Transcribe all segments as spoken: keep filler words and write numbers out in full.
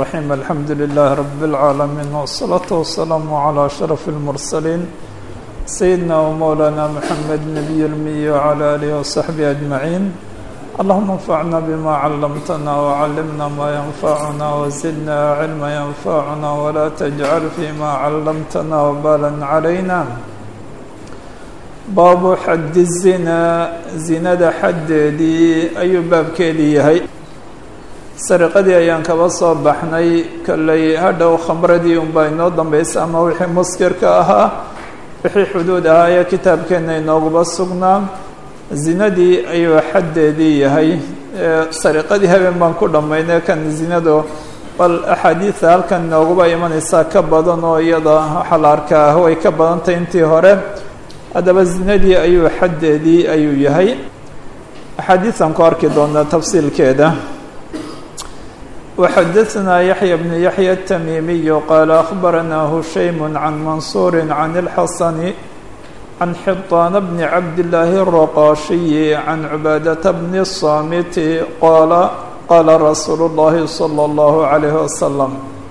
الرحيم الحمد لله رب العالمين والصلاة والسلام على أشرف المرسلين سيدنا ومولانا محمد نبي الأمي وعلى آله وصحبه أجمعين. اللهم انفعنا بما علمتنا وعلمنا ما ينفعنا وزدنا علما ينفعنا ولا تجعل فيما علمتنا وبالا علينا. باب حد الزنا زنada xadeedii ayuu baabkeedii yahay. sariqadii ayaan kaba soo baxnay kallay hadhow khamradii unbaa inoo dambaysa ama wixii muskirka ahaa wixii xuduud ahaa ayaa kitaabkeenna inooguba sugnaa. zinadii ayuu xaddeedii yahay. sariqadii habeen baan ku dhammaynay kan zinadu bal axaadiida halkan inooguba imanaysaa ka badan oo iyada waxaa la arkaa way ka badantay intii hore. haddaba zinadii ayuu xaddeedii ayuu yahay. axaadiidan ku arki doonaa tafsiilkeeda. وxdثnا يحيى بن يحيى التميمي قال أخبرنا هشيم عن منصور عن الحسن عن حطان بن عبد الله الرقاشي عن عبادة بن الصامت قال قال رsuuل اللhi صلى الله عليه وسلم.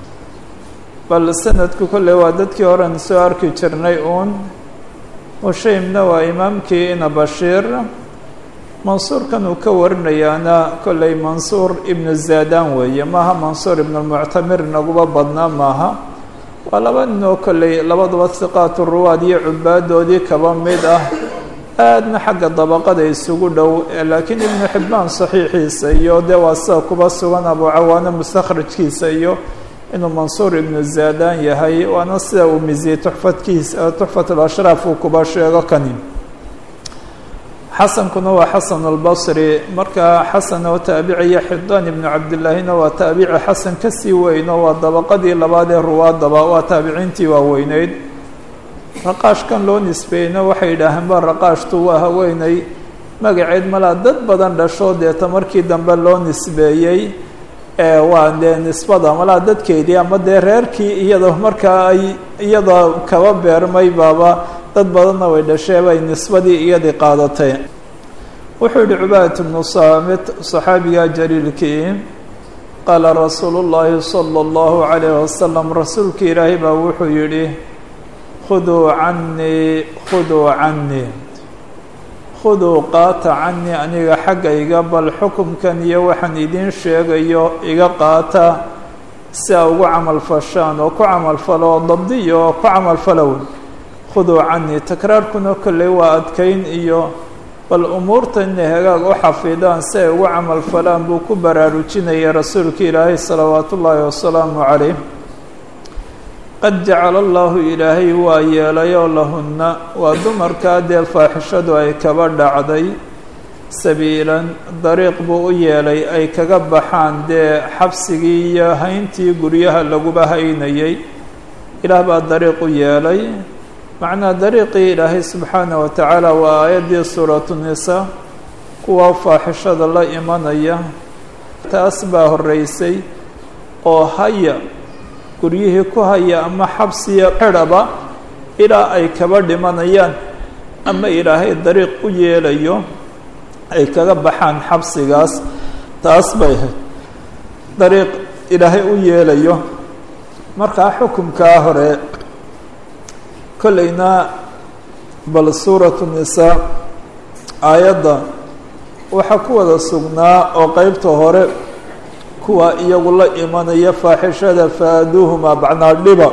bal سندku kole waa dadkii horen soo arki jirnay uun. هushaymna waa imaamkii ina bashيir. mansuurkan uu ka warinayaana kollay mansuur ibnu zaadaan weeye maaha mansuur ibnu lmuctamir naguba badnaa maaha. waa laba ninoo kollay labaduba hiqaatu ruwaad iyo cubaadoodii kaba mid ah aadna xagga dabaqada isugu dhow. laakiin ibnu xibbaan saxiixiisa iyo dee waa sida kuba sugan abu cawaane mustakhrajkiisa iyo inuu mansuur ibnu zaadaan yahay waana sida uu misiyey tuxfatkiisa tuxfatulashraaf uu kuba sheego kani. xasankuna waa xasan albasri. markaa xasan oo taabiciya xidaan ibnu cabdillaahina waa taabici xasan kasii weyno waa dabaqadii labaad ee ruwaadaba waa taabiciintii waaweyneyd. raqaashkan loo nisbeeyeyna waxay yidhaaheen ba raqaashtu waa haweeney magaceed malaa dad badan dhasho deeta markii dambe loo nisbeeyey. waa dee nisbada malaa dadkeedii ama dee reerkii iyada markaa ay iyada kaba beermay baaba dad badanna way dhashee bay nisbadii iyadii qaadatay. wuxuu yihi cubaadat bnu saamit صaxaabiga jaliilkii qaala rasuulu llaahi salى اllahu عalayh wasalam rasuulka ilaahay baa wuxuu yihi khuduu canii khuduu canii khuduu qaata canii aniga xaggayga bal xukumkan iyo waxaan idiin sheegayo iga qaata si a ugu camal fashaan oo ku camalfalo oo dabdiyo oo ku camalfalow. khuduu canii takraarkuna kolley waa adkayn iyo bal umuurta inay hagaag u xafidaan si ay ugu camal falaan buu ku baraarujinaya rasuulka ilaahay salawaatu ullaahi wasalaamu calayh. qad jacala allahu ilaahay waa yeelayoo lahunna waa dumarkaa dee faaxishadu ay kaba dhacday sabiilan dariiq buu u yeelay ay kaga baxaan dee xabsigii iyo hayntii guryaha laguba haynayay. ilaah baa dariiq u yeelay. macnaa dariiqii ilaahay subxaana wa tacaala waa aayaddii suuratu nisaa kuwa faaxishada la imanaya taas baa horreysay oo haya guryihii ku haya ama xabsiya xidhaba ilaa ay kaba dhimanayaan ama ilaahay dariiq u yeelayo ay kaga baxaan xabsigaas. taas bay ahayd dariiq ilaahay u yeelayo. markaa xukumkaa hore kollayna bal suuratu nisaa aayadda waxaa ku wada sugnaa oo qeybta hore kuwa iyagu la imanaya faaxishada faaduuhuma bacnaa dhiba.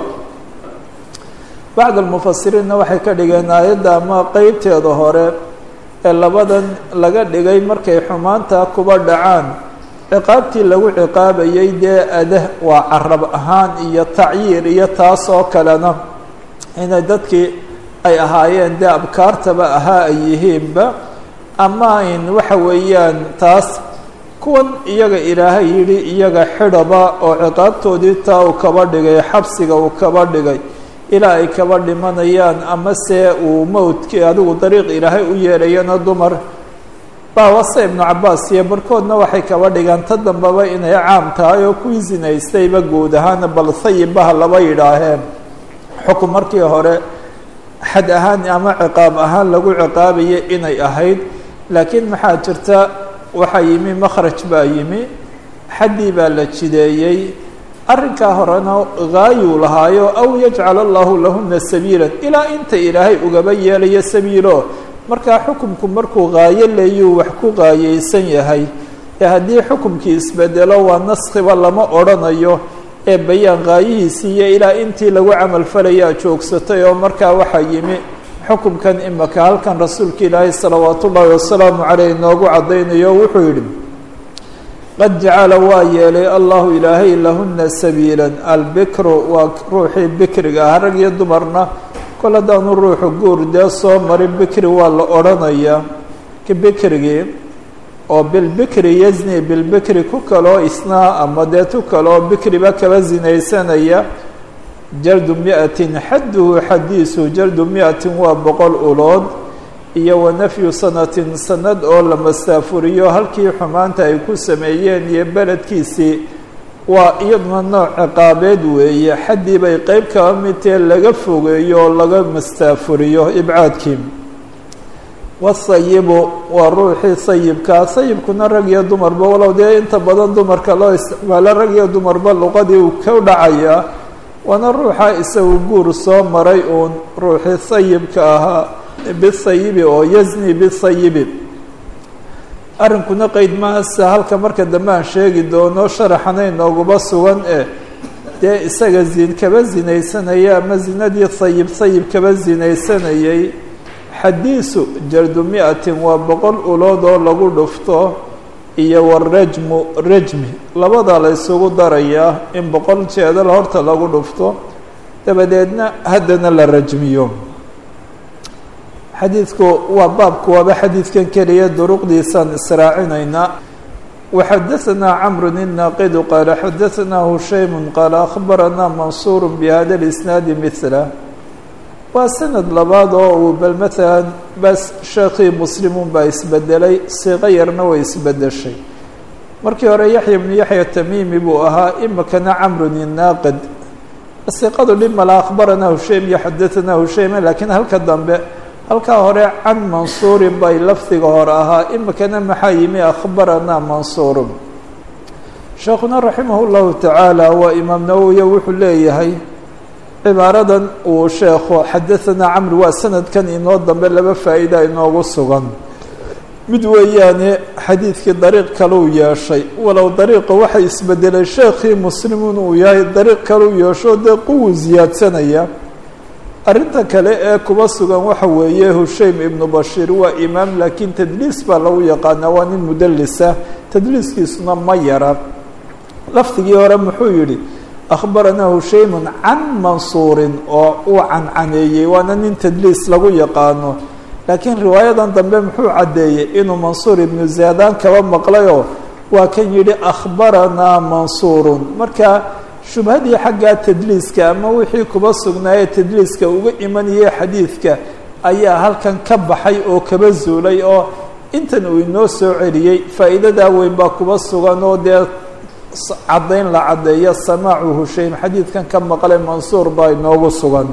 bacd almufasiriinna waxay ka dhigeen aayadda ama qeybteeda hore ee labadan laga dhigay markay xumaanta kuba dhacaan ciqaabtii lagu ciqaabayay dee adah waa carab ahaan iyo tacyiir iyo taas oo kalena inay dadkii ay ahaayeen dee abkaartaba ahaa ay yihiinba ama ayn waxa weeyaan taas kuwan iyaga ilaahay yidhi iyaga xidhaba oo ciqaabtoodii taa uu kaba dhigay xabsiga uu kaba dhigay ilaa ay kaba dhimanayaan ama se uu mowdkii adigu dariiq ilaahay u yeelayana dumar baa wase ibnu cabaas iyo barkoodna waxay kaba dhigaan ta dambaba inay caam tahay oo kuwii sinaystayba guud ahaana bal hayibaha laba yidhaaheen xukun markii hore xad ahaan ama ciqaab ahaan lagu ciqaabayay inay ahayd. laakiin maxaa jirta waxaa yimi makhraj baa yimi xaddii baa la jideeyey arrinkaa horena gaayuu lahaayo aw yajcal allahu lahuna sabiila ilaa inta ilaahay ugaba yeelayo sabiilo markaa xukumku markuu gaayo leeyuu wax ku gaayeysan yahay ee haddii xukumkii isbedelo waa naskiba lama odhanayo ee bayaan gaayihiisii iyo ilaa intii lagu camal falayaa joogsatay oo markaa waxaa yimi xukumkan imaka halkan rasuulka ilaahay salawaat ullaahi wasalaamu caleyh inoogu caddaynayo wuxuu yidhi qad jacala waa yeelay allahu ilaahay lahuna sabiila albikru waa ruuxii bikriga ah rag iyo dumarna kol haddaanu ruuxu guur dee soo marin bikri waa la odhanayaa ki bikrigii oo bilbikri yazni bilbikri ku kaloo isnaa ama dee tu kaloo bikriba kaba zinaysanaya jaldu miatin xadduhu xadiisu jaldu miatin waa boqol ulood iyo wa nafyu sanatin sanad oo la masaafuriyo halkii xumaanta ay ku sameeyeen iyo beledkiisii waa iyaduna nooc ciqaabeed weeye xaddii bay qeyb kaba midtee laga fogeeyo oo laga mastaafuriyo ibcaadkii wasayibu waa ruuxii sayibkaa sayibkuna rag iyo dumarba walow dee inta badan dumarka loo isticmaalo rag iyo dumarba luqadii uu ka dhacayaa waana ruuxa isagu guur soo maray uun ruuxii sayibka ahaa bisayibi oo yazni bisayibi arrinkuna qeyd maasa halka marka dambe aan sheegi doono sharaxana inooguba sugan eh dee isaga zin kaba zinaysanaya ama zinadii sayib sayib kaba zinaysanayay xadiisu jaldu miatin waa boqol ulood oo lagu dhufto iyo warajmu rajmi labada la isugu darayaa in boqol jeedal horta lagu dhufto dabadeedna haddana la rajmiyo xadiidku waa baabku waaba xadiidkan keliya duruqdiisaan israacinaynaa waxadaثanaa camru الnaaqidu qaala xadaثanaa hushaymu qaala akhbaranaa mansuur bihada اlisnaadi mila waa sanad labaad oo uu bal maalan bas sheekhii muslimuun baa isbedelay siiqo yarna way isbedeshay markii hore yaxya bnu yaxya tamiimi buu ahaa imikana camrun inaaqid siiqadu dhib mala akhbaranaa hushaym iyo xadaثanaa hushayma laakiin halka dambe halkaa hore can mansuurin bay lafdiga hore ahaa imikana maxaa yimi akhbaranaa mansuurun sheekhuna raximah اllahu tacaala waa imaam nawowiya wuxuu leeyahay cibaaradan uu sheekhu xadaثanaa camri waa sanadkan inoo dambe laba faa'iida inoogu sugan mid weeyaane xadiidkii dariiq kaleu yeeshay walow dariiqa waxay isbedelay sheekhii muslimuun uu yahay dariiq kaleu yeesho dee quwu ziyaadsanaya arrinta kale ee kuba sugan waxa weeye hushaym ibnu bashiir waa imaam laakiin tadliis baa lagu yaqaanaa waa nin mudalisa tadliiskiisuna ma yara lafdigii hore muxuu yidhi akhbaranaa hushaymun can mansuurin oo uu cancaneeyey waana nin tadliis lagu yaqaano laakiin riwaayadan dambe muxuu caddeeyey inuu mansuur ibnu zaadaan kaba maqlayoo waa kan yidhi akhbaranaa mansuurun marka shubhadii xaggaa tadliiska ama wixii kuba sugnaayee tadliiska uga imanayay xadiidka ayaa halkan ka baxay oo kaba zuulay oo intan uu inoo soo celiyey faa'iidadaa weyn baa kuba sugan oo dee caddayn la caddeeyo samaacu hushaym xadiidkan ka maqlay mansuur baa inoogu sugan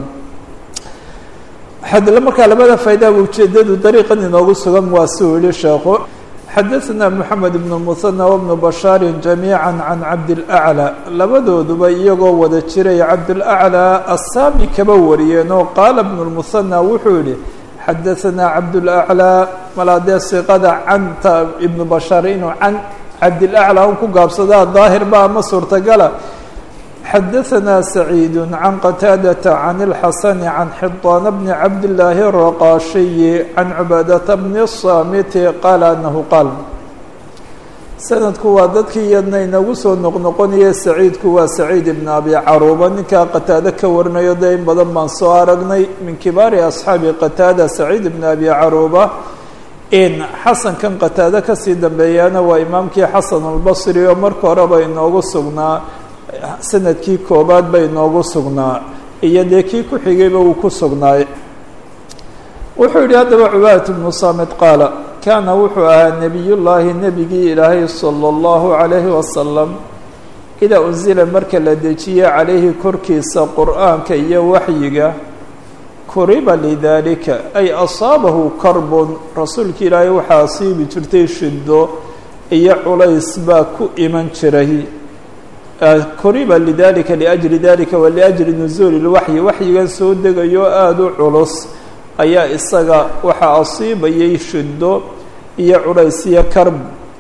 markaa labada faa'idaa ujeedadu dariiqan inoogu sugan waa suu yihi sheekhu xadaثna mحamed بن المثنى وبن bashاar جamيعا عan cabdالأعlى labadooduba iyagoo wada jiray cabdالأعlى aلsami kaba wariyeenoo qaala بن المثنى wuxuu yihi xadaثna cabdالأعlى malaadee siqada canta ibn bashaar inuu can cabdالأعlى un ku gaabsadaa daahir ba ama suurtagala xadaثna سacيid عan qataadaةa عan الxasan عan xطaan bni cabdالlaahi الرaqaashiyi عan cubaadaةa bni الصaamiti qaala anahu qaal sanadku waa dadkii iyadna inagu soo noqnoqonaya saciidku waa saciid ibn abi caruuba ninkaa qataado ka warinayo dee in badan baan soo aragnay min kibaari asxaabi qataada saciid ibn abi caruuba in xasankan qataado kasii dambeeyaana waa imaamkii xasan albasri oo marka horeba inoogu sugnaa sanadkii koobaad bay inoogu sugnaa iyo dee kii ku xigayba uu ku sugnaay wuxuu yihi haddaba cubaadat bnu saamid qaala kaana wuxuu ahaa nebiyullaahi nebigii ilaahay salى اllahu عalayhi wasalam idaa unsila marka la dejiye calayhi korkiisa qur'aanka iyo waxyiga kuriba lidaalika ay asaabahu karbun rasuulka ilaahay waxaa asiibi jirtay shido iyo culays baa ku iman jiray koriba lidalika liأjli dalika waliأjli nuzuuli اlwaxyi waxyigan soo degayo aada u culus ayaa isaga waxaa asiibayay shiddo iyo culays iyo karb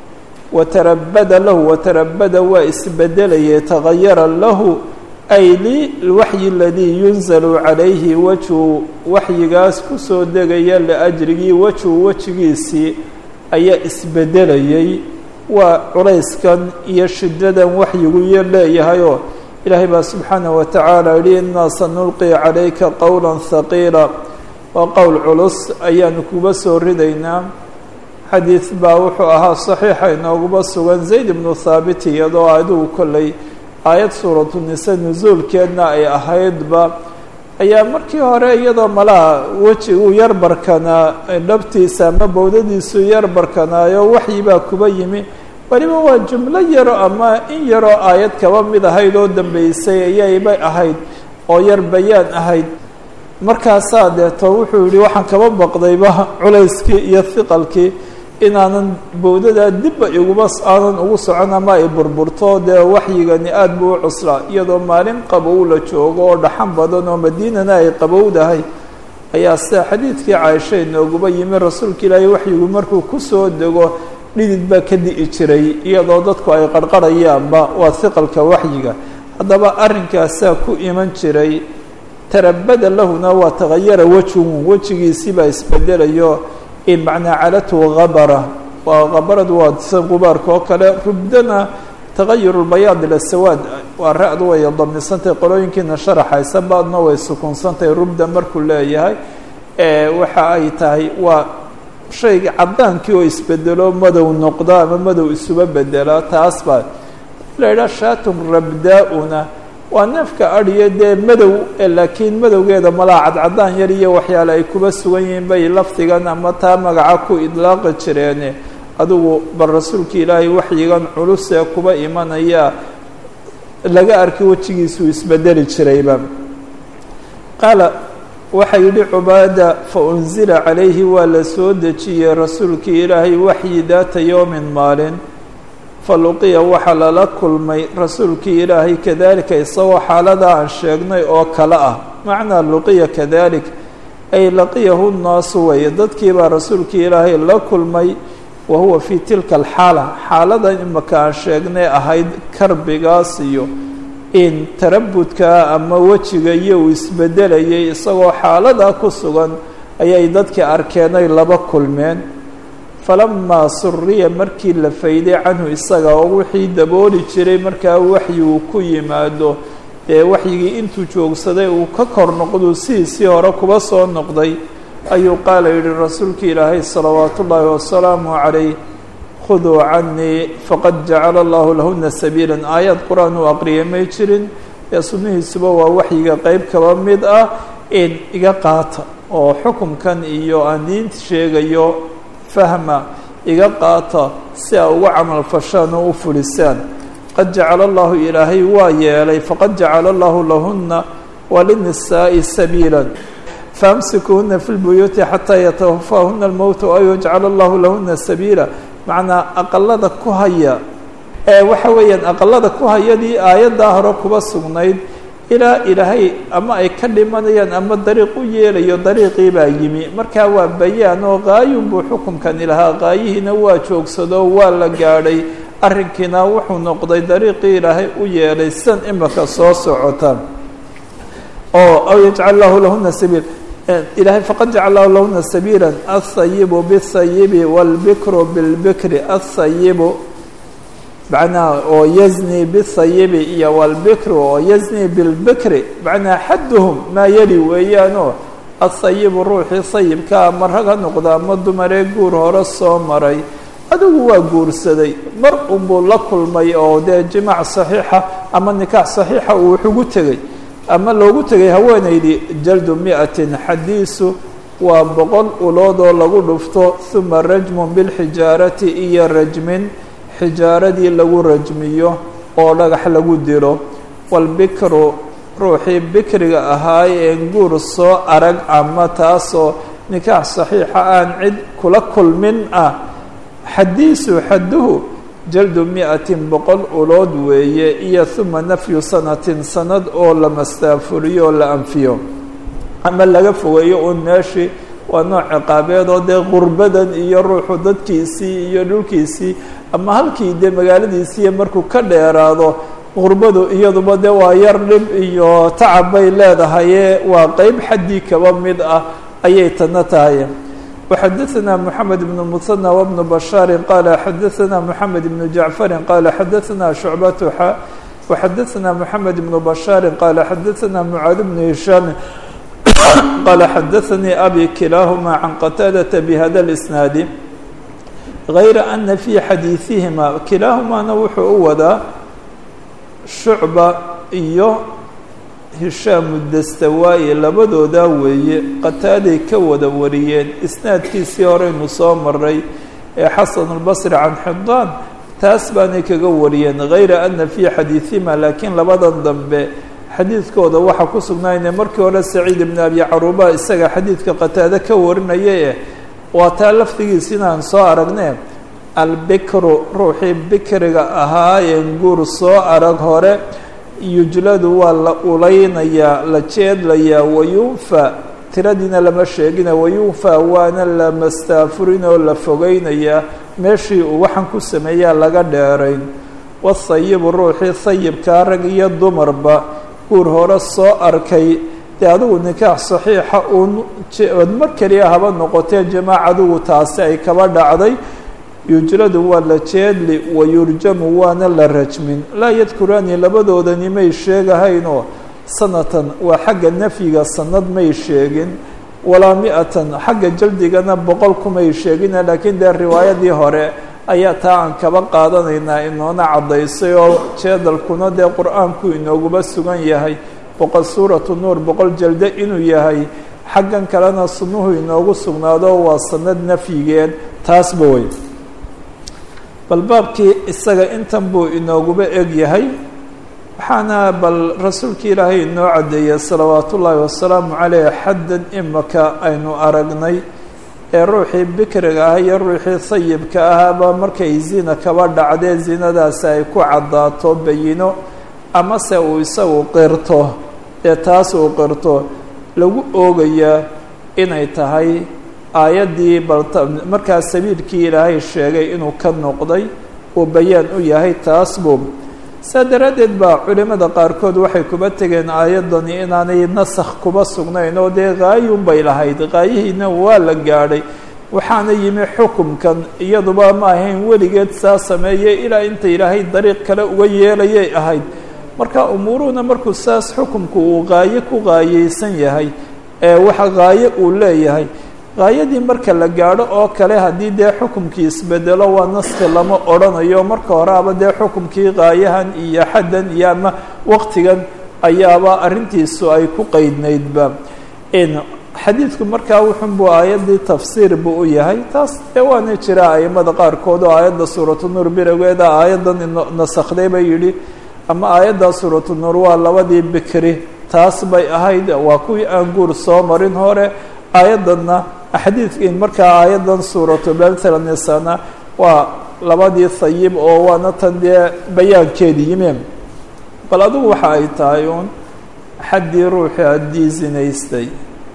watarabada lahu watarabada waa isbedelayay tagayara lahu ay lilwaxyi aladii yunzalu calayhi wajhu waxyigaas kusoo degaya liajrigii wajhu wejigiisii ayaa isbedelayay waa culayskan iyo shiddadan waxyigu iyo leeyahayoo ilaahay baa subxaanaه wa tacaala yihi innaa sanulqi calayka qowla haqiila waa qowl culus ayaanu kuba soo ridaynaa xadiid baa wuxuu ahaa saxiixa inooguba sugan zayd ibnu thaabit iyadoo adigu kolley aayad suuratu nisa nusuulkeedna ay ahaydba ayaa markii hore iyadoo malaha weji uu yar barkanaa dhabtiisa ama bowdadiisu yar barkanaayo waxyi baa kuba yimi waliba waa jumlo yaro ama in yaroo aayad kaba mid ahayd oo dambeysay ayaybay ahayd oo yar bayaan ahayd markaasaa deeto wuxuu yihi waxaan kaba baqdayba culayskii iyo hiqalkii inaanan bowdadaa dibba iguba aanan ugu socon ama ay burburto dee waxyigani aada buu u cuslaa iyadoo maalin qabow la joogo oo dhaxan badan oo madiinana ay qabowdahay ayaa sida xadiidkii caaisha inooguba yimi rasuulka ilaahay waxyigu markuu kusoo dego dhidid baa ka di'i jiray iyadoo dadku ay qarqarayaanba waa hiqalka waxyiga haddaba arrinkaasaa ku iman jiray tarabada lahuna waa tagayara wejhu wejigiisii baa isbedelayo in macnaa calatu habara waa habaradu waa sa gubaarka oo kale rubdana tagayur lbayaad ila sawaad waa ra-du way damisantahay qolooyinkiina sharaxaysa baadna way sukunsantahay rubda markuu leeyahay waxa ay tahay waa shayga caddaankii oo isbedelo madow noqda ama madow isuba bedela taas baa la yidhaha shaatun rabdaa-una waa neefka adhiyo dee madow laakiin madowgeeda malaa cadcaddaan yar iyo waxyaale ay kuba sugan yihiin bay lafdigan ama taa magaca ku idlaaqi jireene adigu bal rasuulka ilaahay waxyigan culusee kuba imanaya laga arki wejigiisuu isbedeli jirayba qaala waxaa yidhi cubaada fa unzila calayhi waa la soo dejiyey rasuulkii ilaahay waxyi daata yowmin maalin faluqiya waxaa lala kulmay rasuulkii ilaahay kadalika isagoo xaaladaa aan sheegnay oo kale ah macnaa luqiya kadalik ay laqiyahu nnaasu weeye dadkii baa rasuulkii ilaahay la kulmay wa huwa fii tilka alxaala xaaladan imaka aan sheegnay ahayd karbigaas iyo in tarabudka ama wejiga iyo uu isbedelayay isagoo xaaladaa ku sugan ayay dadkii arkeenay laba kulmeen falamaa suriya markii la fayday canhu isaga oo wixii dabooli jiray markaa waxyi uu ku yimaado ee waxyigii intuu joogsaday uu ka kor noqduu sidiisii hore kuba soo noqday ayuu qaala yidhi rasuulka ilaahay salawaatu ullaahi wasalaamu calayh khuduu canii faqad jacala allahu lahuna sabiila aayad qur-aan uu aqriyay may jirin ee sunnihiisuba waa waxyiga qeyb kaba mid ah in iga qaata oo xukumkan iyo aan diinta sheegayo fahma iga qaata si a uga camal fashaan oo u fulisaan qad jacala allahu ilaahay waa yeelay faqad jacala allahu lahuna walinisaa'i sabiila faamsikuhuna fi lbuyuuti xataa yatawafaahuna almowtu aw yajcala allahu lahuna sabiila macnaa aqalada ku haya ee waxa weeyaan aqalada ku hayadii aayaddaa hore kuba sugnayd ilaa ilaahay ama ay ka dhimanayaan ama dariiq u yeelayo dariiqii baa yimi markaa waa bayaan oo qaayun buu xukumkani lahaa qaayihiina waa joogsado waa la gaadhay arrinkiina wuxuu noqday dariiqii ilaahay u yeelay san imaka soo socota oo aw yajcal lahu lahuna sabiil ilaahay faqad jacala lahu lahuna sabiila aلthayibu bالthayibi wاlbikru biاlbikri aلthayibu macnaha oo yazni bihayibi iyo walbikru oo yazni bilbikri macnaha xadduhum maa yali weeyaanoo ahayibu ruuxii sayibkaa ma rag ha noqda ama dumaree guur hore soo maray adigu waa guursaday mar unbuu la kulmay oo dee jimaac saxiixa ama nikaax saxiixa uu wax ugu tegey ama loogu tegay haweenaydii jaldu miatin xadiisu waa boqol ulood oo lagu dhufto uma rajmun bilxijaarati iyo rajmin xijaaradii lagu rajmiyo oo dhagax lagu dilo walbikru ruuxii bikriga ahaay een guur soo arag ama taasoo nikaax saxiixa aan cid kula kulmin ah xadiisu xadduhu jaldu miatin boqol ulood weeye iyo huma nafyu sanatin sanad oo la mastaafuriyo oo la anfiyo ama laga fogeeyo uun meeshii waa nooc ciqaabeed oo dee qurbadan iyo ruuxu dadkiisii iyo dhulkiisii ama halkii dee magaaladiisii markuu ka dheeraado qurbadu iyaduba dee waa yar dhib iyo tacab bay leedahaye waa qeyb xaddii kaba mid ah ayay tana tahay. وxadaثna mحamed بن المثنى وبن بشhاaر qال xadaثna mحamed بن جaعفر qال xadaثna شhuعبة xا وxadaثna mحamed بن بشhاaر qال xadaثna معاaذ بن هiشhام qال xadaثnي أbي كiلاahma عن qتاadة بhda الإسناaد غayra أنa في xadيiثihima kilaahumana wuxuu u wadaa شhuعبة iyo hishaamu dastawaaye labadoodaa weeye qataaday ka wada wariyeen isnaadkiisii horeynu soo maray ee xasan albasri can xidaan taas baanay kaga wariyeen hayra ana fii xadiiثihima laakiin labadan dambe xadiidkooda waxaa ku sugnaayne markii hore saciid ibn abi caruba isaga xadiidka qataade ka warinaya eh waa taa lafdigiisina aan soo aragne albikru ruuxii bikriga ahaa een guur soo arag hore yujladu waa la ulaynayaa la jeedlayaa wayunfa tiradiina lama sheegina wayunfa waana la mastaafurin oo la fogeynayaa meeshii uu waxaan ku sameeyaa laga dheerayn wahayibu ruuxii hayibkaa rag iyo dumarba guur hore soo arkay dee adigu nikaax saxiixa uun mar keliya haba noqotee jamaacadugu taasi ay kaba dhacday yujladu waa la jeedli wayurjamu waana la rajmin laa yadkuraani labadoodani may sheegahaynoo sanatan waa xagga nafyiga sanad may sheegin walaa mi-atan xagga jaldigana boqol kumay sheegina laakiin dee riwaayadii hore ayaa taa aan kaba qaadanaynaa inoona caddaysay oo jeedalkuna dee qur-aanku inooguba sugan yahay boqol suuratu nuur boqol jalde inuu yahay xaggan kalena sunnuhu inoogu sugnaado waa sanad nafyigeed taasba wey bal baabkii isaga intan buu inooguba eg yahay waxaana bal rasuulkii ilaahay inoo caddeeyey salawaatu ullaahi wasalaamu caleyh xaddan imaka aynu aragnay ee ruuxii bikriga ah iyo ruuxii sayibka ahaaba markay zina kaba dhacdee zinadaasi ay ku caddaato bayino amase uu isagu qirto ee taas uu qirto lagu oogayaa inay tahay aayaddii balta markaa sabiilkii ilaahay sheegay inuu ka noqday uu bayaan u yahay taas buu saa daraaddeed baa culimada qaarkood waxay kuba tegeen aayaddani inaanay nasakh kuba sugnayn oo dee gaayun bay lahayd gaayihiina waa la gaadhay waxaana yimi xukumkan iyaduba ma ahayn weligeed saa sameeyey ilaa inta ilaahay dariiq kale uga yeelayay ahayd marka umuuruhuna markuu saas xukumku uu gaayo ku gaayeysan yahay ee waxa gaayo uu leeyahay gaayadii marka la gaadho oo kale haddii dee xukumkii isbedelo waa naski lama odhanayo marka horeaba dee xukumkii gaayahan iyo xaddan iyo ama waqtigan ayaaba arrintiisu ay ku qeydnaydba xadiidku markaa wuxun buu aayaddii tafsiir buu u yahay taas dee waana jira aimada qaarkood oo aayadda suuratu nuur birageeda aayaddan nasakday bay yidhi ama aayadda suuratu nuur waa labadii bikri taas bay ahayd waa kuwii aan guur soo marin hore aayaddanna xadiidkin markaa aayaddan suuratu bamtala nisana waa labadii hayib oo waana tan dee bayaankeedii yimeen bal adigu waxa ay tahay uun xaddii ruuxii haddii zinaystay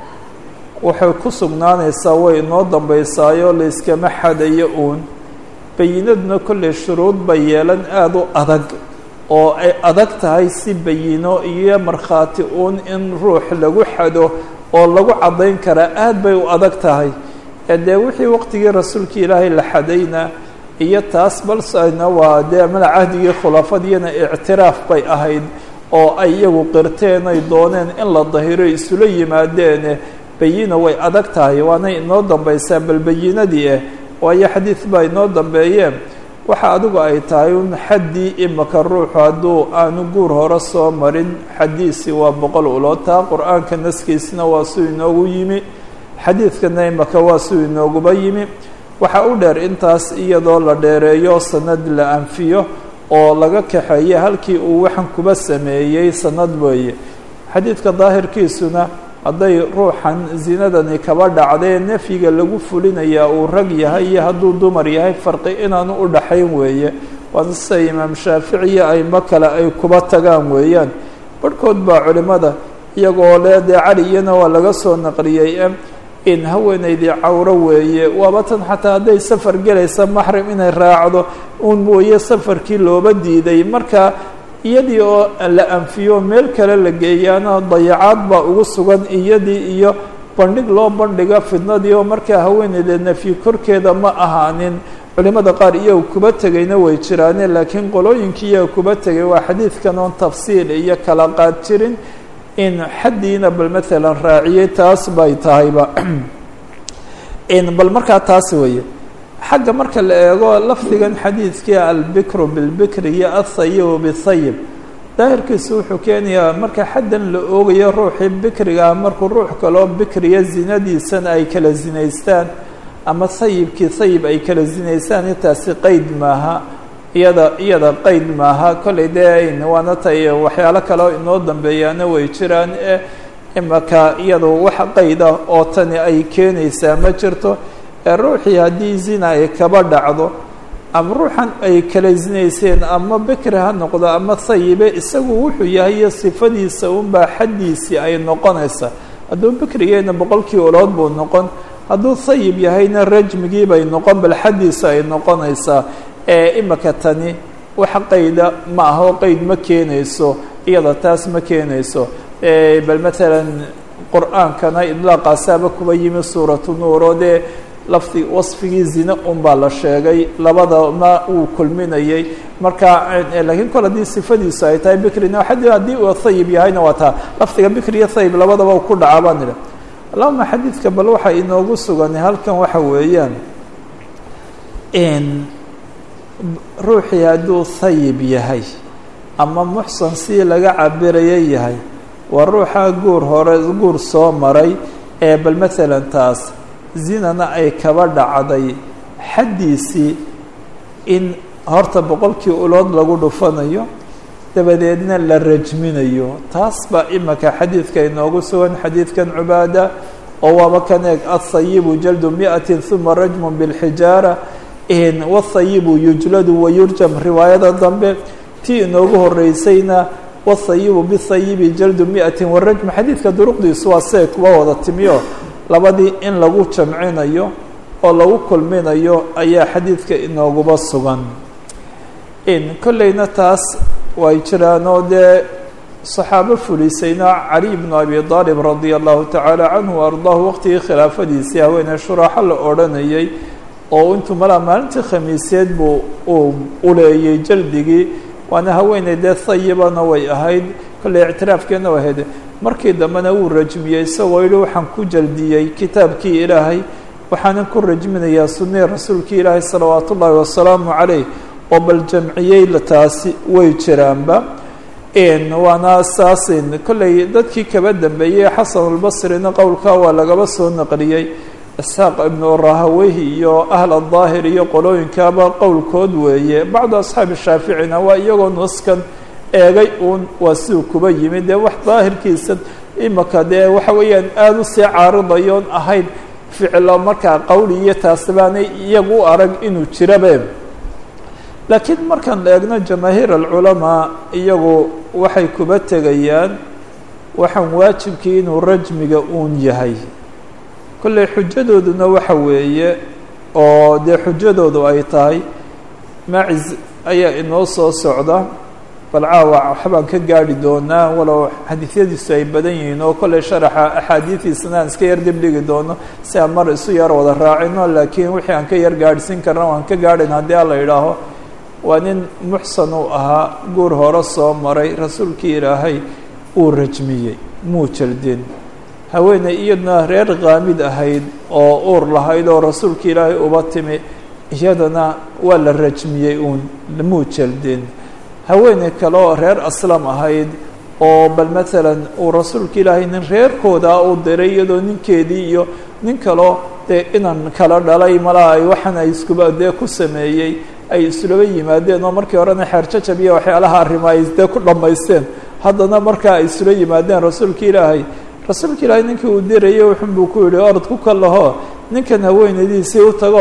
waxay ku sugnaanaysaa way inoo dambaysaayoo layskama xadayo uun bayinaduna kolley shuruud bay yeelan aada u adag oo ay adag tahay si bayino iyo markhaati uun in ruux lagu xado oo lagu caddayn karaa aad bay u adag tahay ee dee wixii waqtigii rasuulkii ilaahay la xadayna iyo taas balsana waa dee mala cahdigii khulafadiyana ictiraaf bay ahayd oo ay iyagu qirteen ay dooneen in la dahiro isula yimaadeene bayina way adag tahay waanay inoo dambaysaa bal bayinadii ah waayo xadiid baa inoo dambeeyeen waxa adigu ay tahay un xaddii imaka ruuxu hadduu aanu guur hore soo marin xaddiisii waa boqol ulood taa qur-aanka naskiisina waa suu inoogu yimi xadiidkana imaka waa suu inooguba yimi waxaa u dheer intaas iyadoo la dheereeyo sanad la anfiyo oo laga kaxeeye halkii uu waxan kuba sameeyey sanad weeye xadiidka daahirkiisuna hadday ruuxan zinadani kaba dhacdee nafyiga lagu fulinayaa uu rag yahay iyo hadduu dumar yahay farqi inaanu u dhaxayn weeye waana sida imaam shaaficiya aymo kale ay kuba tagaan weeyaan. barhkood baa culimada iyagoo le dee caliyana waa laga soo naqliyey in haweenaydii cawro weeye waaba tan xataa hadday safar gelaysa maxrim inay raacdo uun mooye safarkii looba diiday. marka iyadii oo la anfiyo meel kale la geeyaana dayacaad baa ugu sugan iyadii iyo bandhig loo bandhiga fidnadii oo markaa haweeneyda nafyi korkeeda ma ahaanin. culimada qaar iyaga kuba tegayna way jiraane laakiin qolooyinkii iyaga kuba tegay waa xadiidkan oon tafsiil iyo kala qaad jirin in xaddiina bal maalan raaciyey taas bay tahayba bal markaa taas weeye. xagga marka la eego lafdigan xadiidkii albikru bilbikri iyo athayibu bithayib daahirkiisu wuxuu keenayaa marka xaddan la oogayo ruuxii bikriga markuu ruux kaloo bikriya zinadiisana ay kala zinaystaan ama thayibkii thayib ay kala zinaystaan intaasi qeyd maaha iyada iyada qeyd maaha. kollay dee waana tay waxyaalo kaleo inoo dambeeyaana way jiraan e imaka iyadu wax qeyd ah oo tani ay keenaysaa ma jirto. ruuxii haddii zina ay kaba dhacdo ama ruuxan ay kala zinayseen ama bikri ha noqdo ama thayibe isagu wuxuu yahay iyo sifadiisa unbaa xaddiisii ay noqonaysaa. hadduu bikrigeena boqolkii olood buu noqon, hadduu thayib yahayna rajmigii bay noqon, bal xaddiisa ay noqonaysaa. ee imaka tani wax qayda ma aha oo qeyd ma keenayso iyada taas ma keenayso. bal maalan qur-aankana idlaaqaasaaba kuba yimi suuratu nuur oo dee lafdi wasfigii zine unbaa la sheegay labadama uu kulminayay. marka laakiin kol haddii sifadiisu ay tahay bikrina haddii uu thayib yahayna waa taa lafdiga bikri iyo thayib labadaba ku dhaca baan idha. allahuma xadiidka bal waxaa inoogu suganay halkan waxa weeyaan ruuxii hadduu thayib yahay ama muxsan si laga cabiraya yahay waa ruuxa guur hore guur soo maray ee bal maalan taas zinana ay kaba dhacday xaddiisii in horta boqolkii ulood lagu dhufanayo dabadeedna la rajminayo. taas baa imaka xadiidka inoogu sugan xadiidkan cubaada oo waaba kan eeg athayibu jaldu miatin uma rajmun bilxijaara wathayibu yujladu wayurjam riwaayada dambe tii inoogu horeysayna wathayibu bithayibi jaldu miatin warajm. xadiidka duruqdiisu waa see kuwa wada timiyo labadii in lagu jamcinayo oo lagu kulminayo ayaa xadiidka inooguba sugan. kollayna taas way jiraanoo dee saxaabo fulisayna cali bnu abi aalib radia allahu tacaala canhu ardaahu waqtigii khilaafadiisii haweeney shuraaxo la odhanayay oo intuu malaa maalintii khamiiseed buu uu uleeyey jaldigii waana haweeney dee thayibana way ahayd kollay ictiraafkeena way ahayd. markii dambena wuu rajmiyey isagoo yihi waxaan ku jaldiyey kitaabkii ilaahay waxaanan ku rajminayaa sunnii rasuulkii ilaahay salawaat ullaahi wasalaamu calayh oo bal jamciyey taasi way jiraanba. waana saasin kollay dadkii kaba dambeeyey xasanulbasrina qowlkaa waa lagaba soo naqliyey. isxaaq ibnu rahaweyhi iyo ahl adaahir iyo qolooyinkaaba qowlkood weeye. bacdu asxaabi shaaficina waa iyagoo nuskan eegay uun waa siduu kuba yimid dee wax daahirkiisa imaka dee waxa weeyaan aada usii caaridayoon ahayn ficilo markaa qowli iyo taasi baanay iyagu u arag inuu jirabe. laakiin markaan la eegno jamaahiir alculamaa iyagu waxay kuba tegayaan waxaan waajibkii inuu rajmiga uun yahay. kollay xujadooduna waxa weeye oo dee xujadoodu ay tahay maciz ayaa inoo soo socda bal caawa waxbaan ka gaadhi doonaa walow xadiisyadiisu ay badan yihiin oo kollay sharaxa axaadiidiisana aan iska yar dib dhigi doono si aan mar isu yar wada raacino. laakiin wixii aan ka yar gaadhsiin karna waan ka gaadhayn haddii alla idhaaho. waa nin muxsan uu ahaa guur hore soo maray rasuulkii ilaahay uu rajmiyey muu jaldin. haweeney iyadna reer qaamid ahayd oo uur lahayd oo rasuulka ilaahay uba timi iyadana waa la rajmiyey uun muu jaldin. haweeney kale oo reer aslam ahayd oo bal maalan uu rasuulka ilaahay nin reerkooda u diray iyadoo ninkeedii iyo nin kaloo dee inan kala dhalay malaa ay waxan ay iskuba dee ku sameeyey ay islaba yimaadeen oo markii horena xeerjajab iyo waxyaalaha arrima ay dee ku dhammaysteen haddana markaa ay isula yimaadeen rasuulka ilaahay. rasuulka ilaahay ninkii uu dirayay wuxun buu ku yihi orod ku kalaho ninkan haweenaydiisii u tago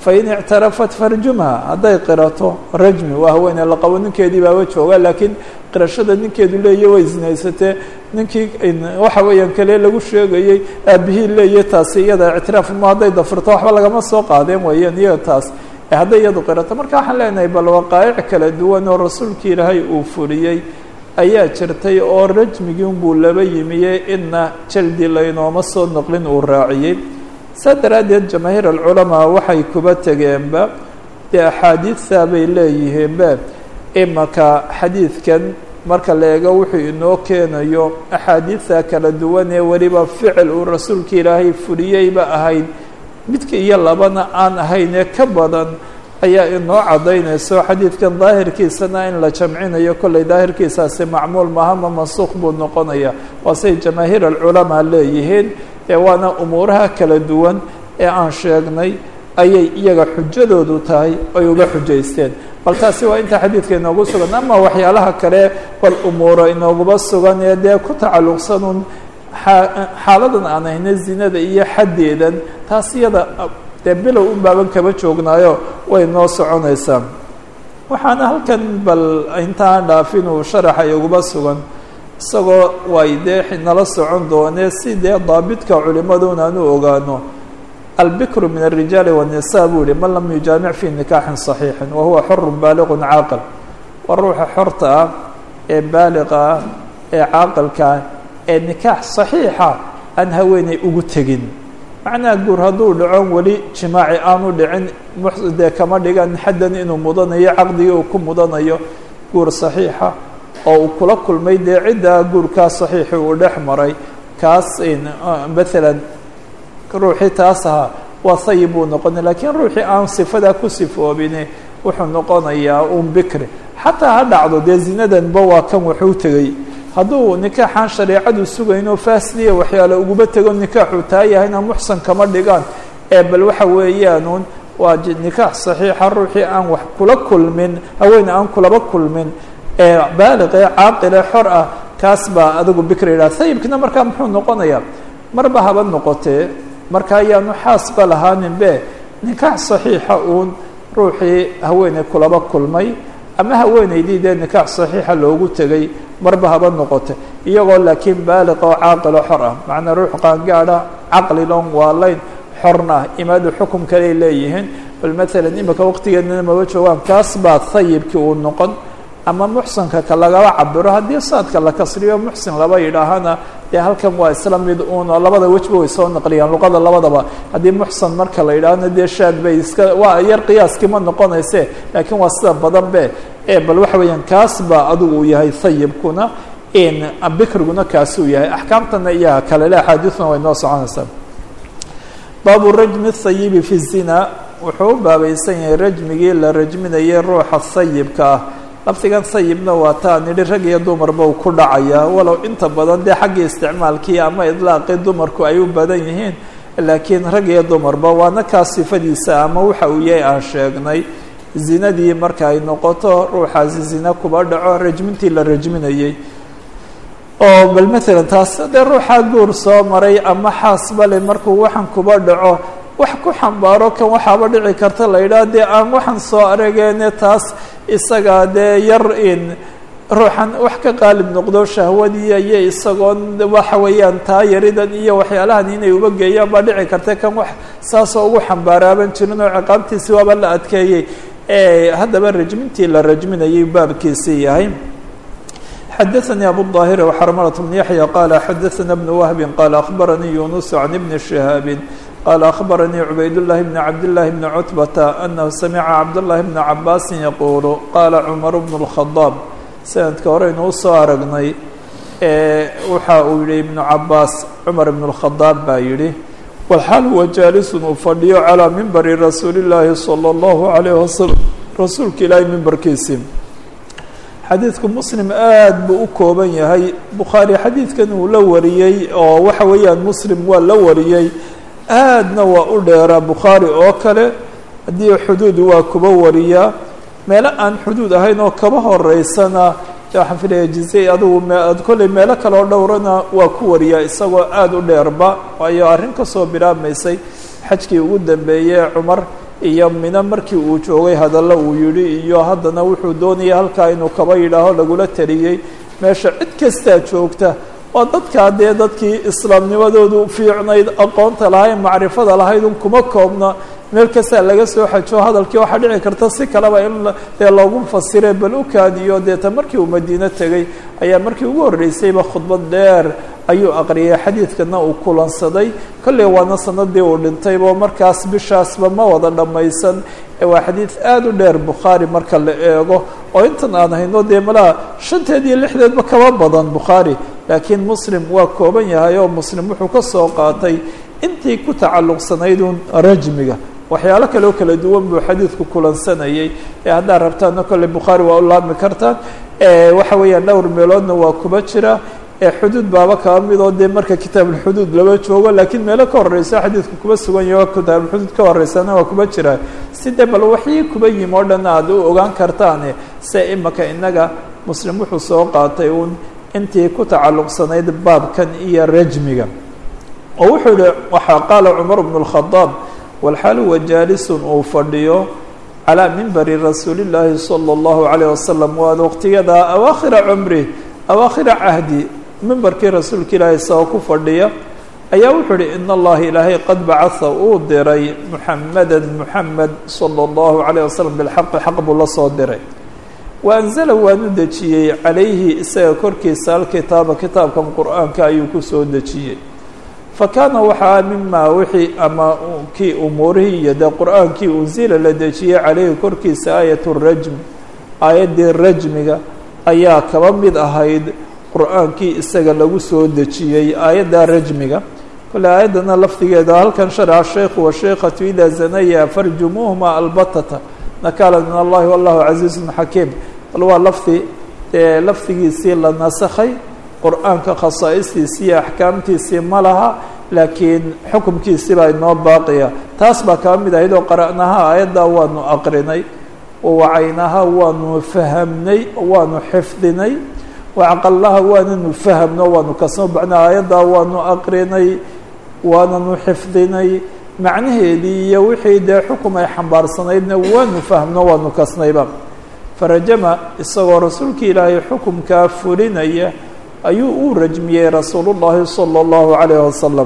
fain ictarafat farjumha hadday qirato rajmi waa haweeney la qabo ninkeedii baaba jooga laakiin qirashada ninkeedu leeya way zinaysatee ninkii waxa weeyaan kale lagu sheegayey aabihii leeya taasi iyada ictiraaf ma hadday dafirto waxba lagama soo qaadeen weeyaan iyaga taas hadday iyadu qirato marka waxaan leenahay bal waqaa'ic kala duwan oo rasuulkii ilaahay uu fuliyey ayaa jirtay oo rajmigii unbuu laba yimiye inna jaldi laynooma soo noqlin uu raaciyey saa daraaddeed jamaahiir alculamaa waxay kuba tegeenba dee axaadiidtaa bay leeyihiinba imaka xadiidkan marka la eego wuxuu inoo keenayo axaadiidta kala duwan ee weliba ficil uu rasuulka ilaahay fuliyeyba ahayd midka iyo labana aan ahayn ee ka badan ayaa inoo caddaynayso xadiidkan daahirkiisana in la jamcinayo kollay daahirkiisaasi macmuul mahama mansuuq buu noqonaya waa say jamaahiir alculamaa leeyihiin ee waana umuuraha kala duwan ee aan sheegnay ayay iyaga xujadoodu tahay ay uga xujaysteen bal taasi waa inta xadiidka inoogu sugan ama waxyaalaha kale bal umuuro inooguba sugan ee dee ku tacalluqsanun xaaladan aan ahna zinada iyo xaddeedan taas iyada dee bilow un baaban kaba joognaayo way noo soconaysaa waxaana halkan bal intaan dhaafin uu sharaxa iguba sugan isagoo way dee nala socon doonee si dee daabidka culimadun aan u ogaano albikru min الrijaali والnisaa buu yihi man lam yujaamic fi nikaaxin صaxiixin wahuwa xor baaliqun caaqil waa ruuxa xorta ah ee baaliqa ah ee caaqilka ah ee nikaax صaxiixa aan haweeney ugu tegin macnaha guur hadduu dhacon weli jimaaci aanu dhicin dee kama dhigan xaddan inuu mudanayo caqdigii uu ku mudanayo guur صaxiixa oo uu kula kulmay dee ciddaa guurkaa صaxiixi uu dhex maray kaas maalan ruuxii taas ahaa waa sayib buu noqonay lakiin ruuxii aan sifadaa ku sifoobine wuxuu noqonayaa un bikri xataa ha dhacdo dee zinadanba waa kan wuxuu tegey hadduu nikaaxaan shareecadu sugaynoo faasliya waxyaale uguba tego nikaaxuu taa yahayna muxsan kama dhigaan ee bal waxa weeyaanuun waa nikaax saxiixa ruuxii aan wax kula kulmin haween aan kulaba kulmin ee baaliq ee caaqil ee xor ah kaas baa adigu bikri yidhaha sayibkina markaa muxuu noqonayaa marba haba noqotee marka ayaanu xaasba lahaanin be nikaax صaxiixa uun ruuxii haweeney kulaba kulmay ama haweeneydii dee nikaax صaxiixa loogu tegay marba haba noqote iyagoo laakiin baaliq oo caaqilo xor ah macnaa ruux qaangaadha caqliloon waalayn xorna ah imaadu xukum kaley leeyihiin bal maalan imika waqtigeedana maba joogaan kaas baa sayibkii uu noqon ama muxsanka ka lagaba cabiro haddii saadka la kasriyo muxsin laba yidhaahana dee halkan waa isla mid uun oo labada wejba way soo naqliyaan luqada labadaba haddii muxsan marka la yidhaahana dee shaad bay iska waa yar qiyaaskii ma noqonayse laakiin waa sida badan be ee bal waxa weeyaan kaas baa adigu uu yahay sayibkuna in bikriguna kaasuu yahay axkaamtana iyaha kale le axaadiisuna way noo soconaysaa baabu rajmi sayibi fi zina wuxuu u baabaysan yahay rajmigii la rajminayay ruuxa sayibka ah lafdigan sayibna waa taa nidhi rag iyo dumarba uu ku dhacayaa walow inta badan dee xaggii isticmaalkii ama idlaaqii dumarku ay u badan yihiin laakiin rag iyo dumarba waana kaa sifadiisa ama waxa uu yahay aan sheegnay zinadii marka ay noqoto ruuxaasi zina kuba dhaco rajmintii la rajminayey oo bal maalan taas dee ruuxaa guur soo maray ama xaas bale markuu waxaan kuba dhaco wax ku xambaaro kan waxaaba dhici karta la yidhaha dee aan waxaan soo arageene taas isagaa dee yar in ruuxan wax ka qaalib noqdo shahwadii iyo isagoon waxa weeyaan taa yaridan iyo waxyaalahan inay uba geeyaan baa dhici karta kan wax saasoo ugu xambaaraaban jirin oo ciqaabtiisi waaba la adkeeyey haddaba rajmintii la rajminayay baabkiisii yahay xadaثnي abu الظاhir وxrmلة بن yaحyى qال xadaثna بن وهب qال أخbarnii يuنس عن بن شهاaب qال أخbarnii عubayd اللh بن cabd للh بن cتبة أنه samca cabd للh بن cabاsi yquل qاla cmر بن الخطاaب sanadka horeynu usoo aragnay waxa uu yihi iبن cabاs cmar بن الخطاaب baa yihi wlxaal huwa jaalis uu fadhiyo calىa mimbari rasuuli الlahi slى الlaه عalيه وasلم rasuulka ilaahay mimbarkiisii xadiidku muslim aad buu u kooban yahay bukhaari xadiidkan uu la wariyey oo waxa weeyaan muslim waa la wariyey aadna waa u dheeraa bukhaari oo kale haddii xuduud waa kuba wariyaa meelo aan xuduud ahayn oo kaba horeysana waxaan filaya jize adugu kolley meelo kale oo dhowrana waa ku wariyaa isagoo aada u dheerba waayo arrin kasoo bilaabmaysay xajkii ugu dambeeyey cumar iyo mina markii uu joogay hadallo uu yidhi iyo haddana wuxuu doonaya halkaa inuu kaba yidhaaho lagula taliyey meesha cid kastaa joogta waa dadkaa dee dadkii islaamnimadoodu fiicnayd aqoonta lahayd macrifada lahayd un kuma koobna meel kastaa laga soo xajo hadalkii waxaa dhici karta si kaleba in dee loogu fasire bal u kaadiyo deeta markii uu madiino tegey ayaa markii ugu horreysayba khudbad dheer ayuu aqriyay xadiidkana uu kulansaday kolley waana sanadii uu dhintaybo markaas bishaasba ma wada dhammaysan ee waa xadiid aada u dheer bukhaari marka la eego oo intan aan hayno dee malaha shanteed iyo lixdeedba kaba badan bukhaari laakiin muslim waa kooban yahay oo muslim wuxuu ka soo qaatay intii ku tacalluqsanayd un rajmiga waxyaalo kale oo kala duwan buu xadiidku kulansanayay ee haddaad rabtaana kolley bukhaari waa u laabmi kartaan waxa weeyaan dhowr meeloodna waa kuba jira xuduud baaba kaba midoo dee marka kitaabulxuduud laba joogo laakiin meelo ka horeysa xadiidku kuba sugan yaho kitaabulxuduud ka horeysana waa kuba jiraa sidee bal waxii kuba yimi oo dhan aad u ogaan kartaane se imaka innaga muslim wuxuu soo qaatay uun intii ku tacalluqsanayd baabkan iyo rajmiga oo wuxuu yihi waxaa qaala cumar bnu اlkhadaab walxaal huwa jaalisun uu fadhiyo calaa mimbari rasuuli llaahi sala اllahu calayh wasalam waa waqtiyada awaakhira cumri awaakhira cahdi mimbarkii rasuulka ilaahay isagoo ku fadhiya ayaa wuxuu uhi in allaha ilaahay qad bacaa uu diray muxamada muxamed sala اllahu calayh wasalam bilxaqi xaq buu la soo diray wa anzala waanu dejiyey calayhi isaga korkiisa alkitaaba kitaabkan qur'aanka ayuu kusoo dejiyey fa kaana waxaa mimaa wixii ama kii umuurihii iyo dee qur'aankii unsila la dejiyey calayhi korkiisa aayat rajm aayaddii rajmiga ayaa kaba mid ahayd qur'aankii isaga lagu soo dejiyey aayadda rajmiga kole aayaddana lafdigeeda halkan sharca sheikhu washeikatu idaa zanaya farjumuuhuma albatata nakaala min allahi wallahu casiizun xakiim bal waa lafdi ee lafdigiisii la nasakhay qur'aanka khasaa'istiisii iyo axkaamtiisii ma laha laakiin xukumkiisii baa inoo baaqiya taas baa kaba mid ahayd oo qara'naha aayaddaa waanu aqrinay wawacaynaha waanu fahamnay waanu xifdinay wacaqalnaha waananu fahamno waanu kasoo baxnay aayaddaa waanu aqrinay waananu xifdinay macnaheedii iyo wixii dee xukum ay xambaarsanaydna waanu fahmno waanu kasnayba farajama isagoo rasuulka ilaahay xukumkaa fulinaya ayuu uu rajmiyey rasuulu llaahi sala allahu calayh wasalam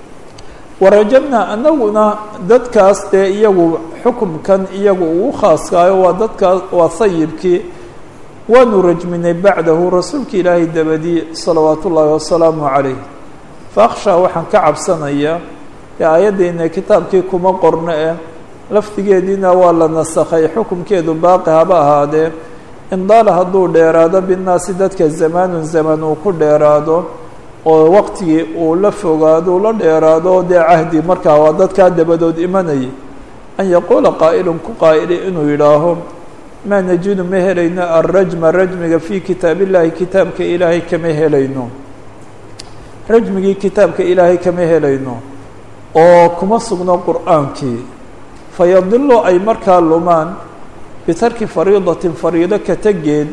warajamnaa anaguna dadkaas dee iyagu xukumkan iyagu ugu khaaskaayo waa dadkaas waa sayibkii waanu rajminay bacdahu rasuulka ilaahay dabadii salawaatu ullaahi wasalaamu calayh faakhshaa waxaan ka cabsanayaa ee aayaddeena kitaabkii kuma qorno eh lafdigeediina waa la nasakhay xukumkeedu baaqi haba ahaadee indaala hadduu dheeraado binnaasi dadka zamaanun zaman uu ku dheeraado oo waqtigii uu la fogaado la dheeraado dee cahdi markaa waa dadkaa dabadood imanayay an yaquula qaa'ilun ku qaa'ili inuu yidhaaho maa najidu ma helayno alrajma rajmiga fii kitaab illaahi kitaabka ilaahay kama helayno rajmigii kitaabka ilaahay kama helayno oo kuma sugno qur'aankii fayadilu ay markaa lumaan bitarki fariidatin fariido ka tegeed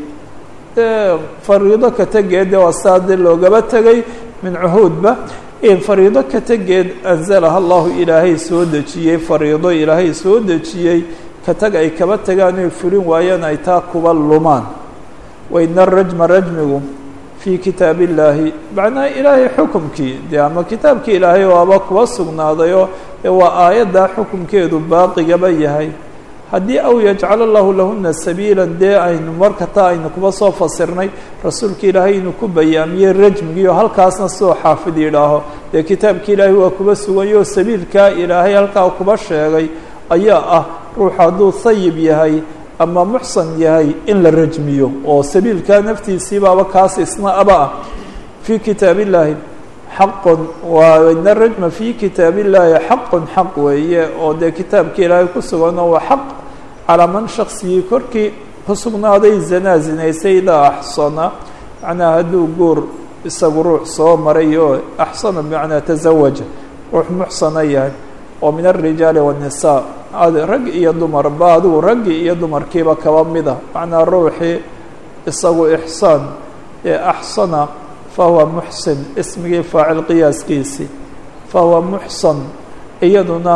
fariido ka tegeed waa saade loogaba tegay min cuhuudba fariido ka tegeed anzalaha allahu ilaahay soo dejiyey fariido ilaahay soo dejiyey ka tag ay kaba tagaan oy fulin waayaan ay taa kuba lumaan waina arajma rajmigu fii kitaab illaahi macnaha ilaahay xukumkii dee ama kitaabkii ilaahay waaba kuba sugnaadayoo waa aayaddaa xukumkeedu baaqigaba yahay haddii aw yajcal allahu lahuna sabiila dee aynu marka taa aynu kuba soo fasirnay rasuulka ilaahay inuu ku bayaamiyey rajmigiio halkaasna sidoo xaafid yidhaaho dee kitaabkii ilaahay waa kuba suganyoo sabiilkaa ilaahay halkaa kuba sheegay ayaa ah ruux hadduu sayib yahay ama muxsan yahay in la rajmiyo oo sabiilkaa naftiisiibaaba kaas isna aba ah fii kitaab illaahi xaqun waa ina rajma fii kitaab illaahi xaqun xaq weeye oo dee kitaabkii ilaahay ku suganoo waa xaq calaa man shaksigii korkii ku sugnaaday zanaa zinaysay idaa axsana macnaha hadduu guur isagu ruux soo maray oo axsana bimacnaa tazawaja ruux muxsana yahay oo min alrijaali waannisaa rag iyo dumarba adigu raggii iyo dumarkiiba kaba mida macnaa ruuxii isagu ixsaan ee axsana fahuwa muxsin ismigii faacil qiyaaskiisii fahuwa muxsan iyaduna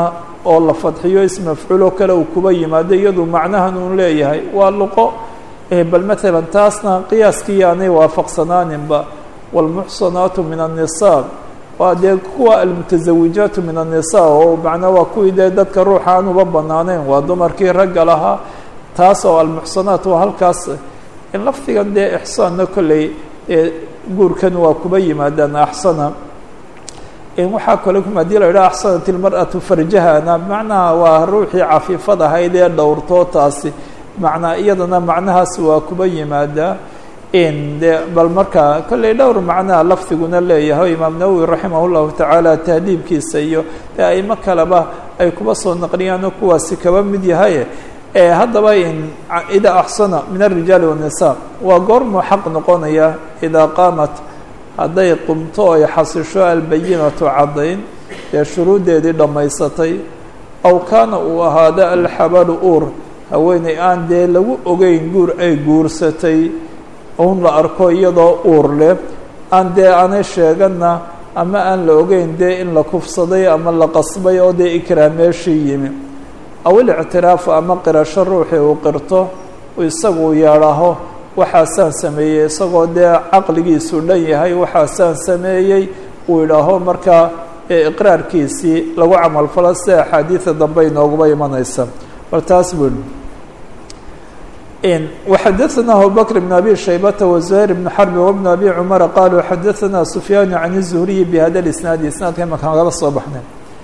oo la fadxiyo ism mafcuuloo kale uu kuba yimaado iyadu macnahan uun leeyahay waa luqo bal maalan taasna qiyaaskii aanay waafaqsanaaninba wاlmuxsanaatu min الnisaa waa dee kuwa almutazawijaatu min الnisaa oo macnaa waa kuwii dee dadka ruuxa aan uba banaaneyn waa dumarkii ragga lahaa taas oo almuxsanaat waa halkaas in lafdigan dee ixsaanna kolley guurkan waa kuba yimaadaan axsana waxaa kale hadii la idhaha axsanat ilmar'atu farjahana macnaha waa ruuxii cafiifad ahayd ee dhowrtoo taasi macnaa iyadana macnahaas waa kuba yimaadaa de bal markaa kolley dhowr macnaha lafdiguna leeyahay imaam nawowi raximah llahu tacaala tahdiibkiisa iyo dee aimo kaleba ay kuba soo naqliyaanoo kuwaasi kaba mid yahay haddaba idaa axsana min الrijaali والnisaa waa goormuu xaq noqonaya idaa qaamat hadday qumto ay xasisho albayinatu caddayn dee shuruuddeedii dhammaysatay aw kaana uu ahaado alxabalu uur haweeney aan dee lagu ogeyn guur ay guursatay un la arko iyadoo uur leh aan dee aanay sheeganna ama aan la ogeyn dee in la kufsaday ama la qasbay oo dee ikraam meeshii yimi aw ilictiraafu ama qirasho ruuxii uu qirto isagu yeedhaho waxaasaan sameeyey isagoo dee caqligiisu dhan yahay waxaasaan sameeyey uu idhaaho markaa iqraarkiisii lagu camalfalo si axaadiida dambe inooguba imanaysa bal taas bul وxadaثna abubكر بن أbي شhaybة وزهير بن حرب وبن أbي cمر qالوا xadaثna سفyاn عن الزهري بhada الإسناaد isنaadka imaka nagaba soo baxnay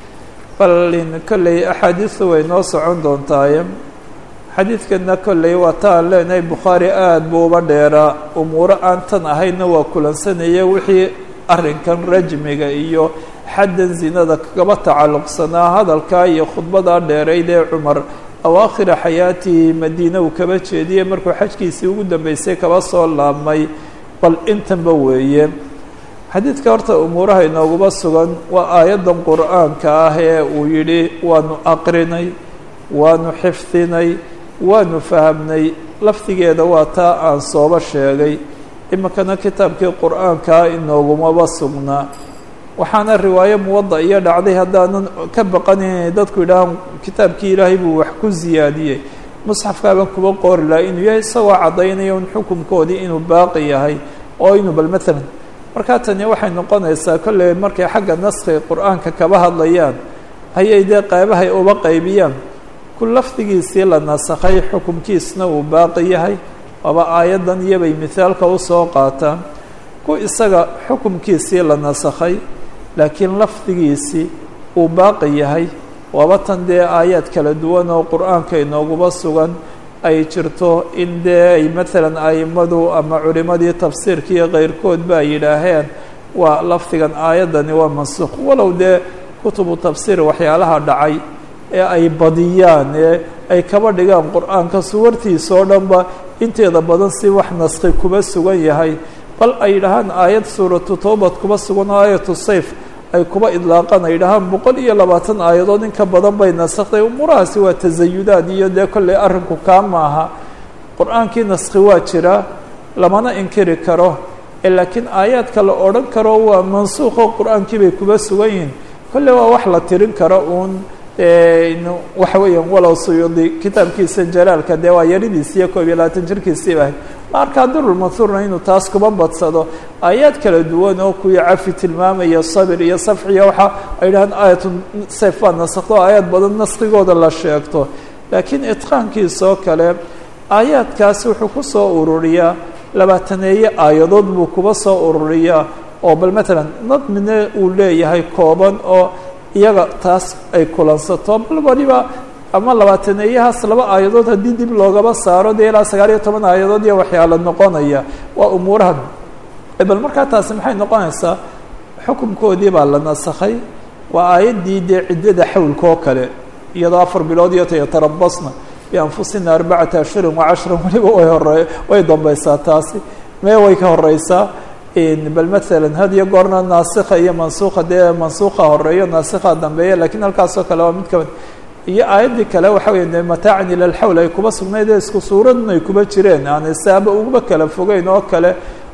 bal kolley axaadiiثu way noo socon doontaaye xadiidkana kolley waa ta aan leenahay bukhaarي aad buu uba dheeraa umuuro aan tan ahayna waa kulansanaya wixii arrinkan rajmiga iyo xaddan zinada kagaba tacalluqsanaa hadalkaa iyo khudbadaa dheerayd ee cumar awaakhira xayaatii madiine uu kaba jeediyey markuu xajkiisii ugu dambeysay kaba soo laabmay bal intanba weeye xadiidka horta umuuraha inooguba sugan waa aayaddan qur'aanka ah ee uu yidhi waanu aqrinay waanu xifdinay waanu fahamnay lafdigeeda waa taa aan sooba sheegay iminkana kitaabkii qur'aankaa inoogumaba sugnaa waxaana riwaayo muwada iyo dhacday haddaanan ka baqanin inay dadku yidhaahaan kitaabkii ilaahay buu wax ku ziyaadiyey musxafkaaban kuba qoori laha inuu yahay isagoo caddaynaya un xukunkoodii inuu baaqi yahay oo inuu bal maalan markaa tani waxay noqonaysaa kolley markay xagga naskhiga qur'aanka kaba hadlayaan ayay dee qaybahay uba qaybiyaan ku lafdigiisii la nasakhay xukunkiisna uu baaqi yahay waaba aayaddan iyobay mithaalka usoo qaataan ku isaga xukunkiisii la nasakhay laakiin lafdigiisii uu baaqi yahay waaba tan dee aayaad kala duwan oo qur'aanka inooguba sugan ay jirto in dee ay maalan a'immadu ama culimadii tafsiirka iyo keyrkoodba ay yidhaaheen waa lafdigan aayaddani waa mansuuq walow dee kutubu tafsiir waxyaalaha dhacay ee ay badiyaan ee ay kaba dhigaan qur'aanka suwartiisa oo dhanba inteeda badan si wax naskhi kuba sugan yahay bal ay yidhahaan aayad suuratu towbad kuba sugan oo aayatu sayf ay kuba idlaaqaan ay yidhahaan boqol iyo labaatan aayadood in ka badan bay nasakhday umuurahaasi waa tasayudaad iyo dee kolley arrinku kaa maaha qur-aankii naskhi waa jiraa lamana inkiri karo ee laakiin aayaadka la odhan karo waa mansuuqo qur-aankii bay kuba sugan yihiin kolley waa wax la tirin karo uun waxa weeyaan walow suyuudi kitaabkiisa jalaalka dee waa yaridiisi iyo koob iyo labaatan jirkiisiiba ahayd markaa durulmanhuurna inuu taas kuba badsado aayaad kala duwan oo kuwii cafi tilmaamaya sabir iyo safxiya waxa ay dhahaan aayatu sayf baa nasakdo aayaad badan naskigooda la sheegto laakiin itqaankiisoo kale aayaadkaasi wuxuu ku soo ururiyaa labaataneeye aayadood buu kuba soo ururiyaa oo bal maalan nadmine uu leeyahay kooban oo iyaga taas ay kulansato bal waliba ama labaataneeyahaas laba aayadood haddii dib loogaba saaro dee ilaa sagaal iyo toban aayadood iyo waxyaala noqonaya waa umuurahan bal markaa taasi maxay noqonaysaa xukunkoodii baa la nasakhay waa aayaddii dee ciddada xawlka oo kale iyadoo afar bilood iyo tayatarabasna bianfusina arbacata ashhurin wa cashran waliba way hore way dambaysaa taasi mee way ka horeysaa bal maalan had iyo goorna naasikha iyo mansuuqa dee mansuuqa horeeyo naasikha dambeeya lakiin halkaasoo kale waa mid kamid iyo aayaddii kale waxa weya de mataacan ila alxawl ay kuba sugnayd ee isku suuradun ay kuba jireen aan saaba uguba kala fogeyn oo kale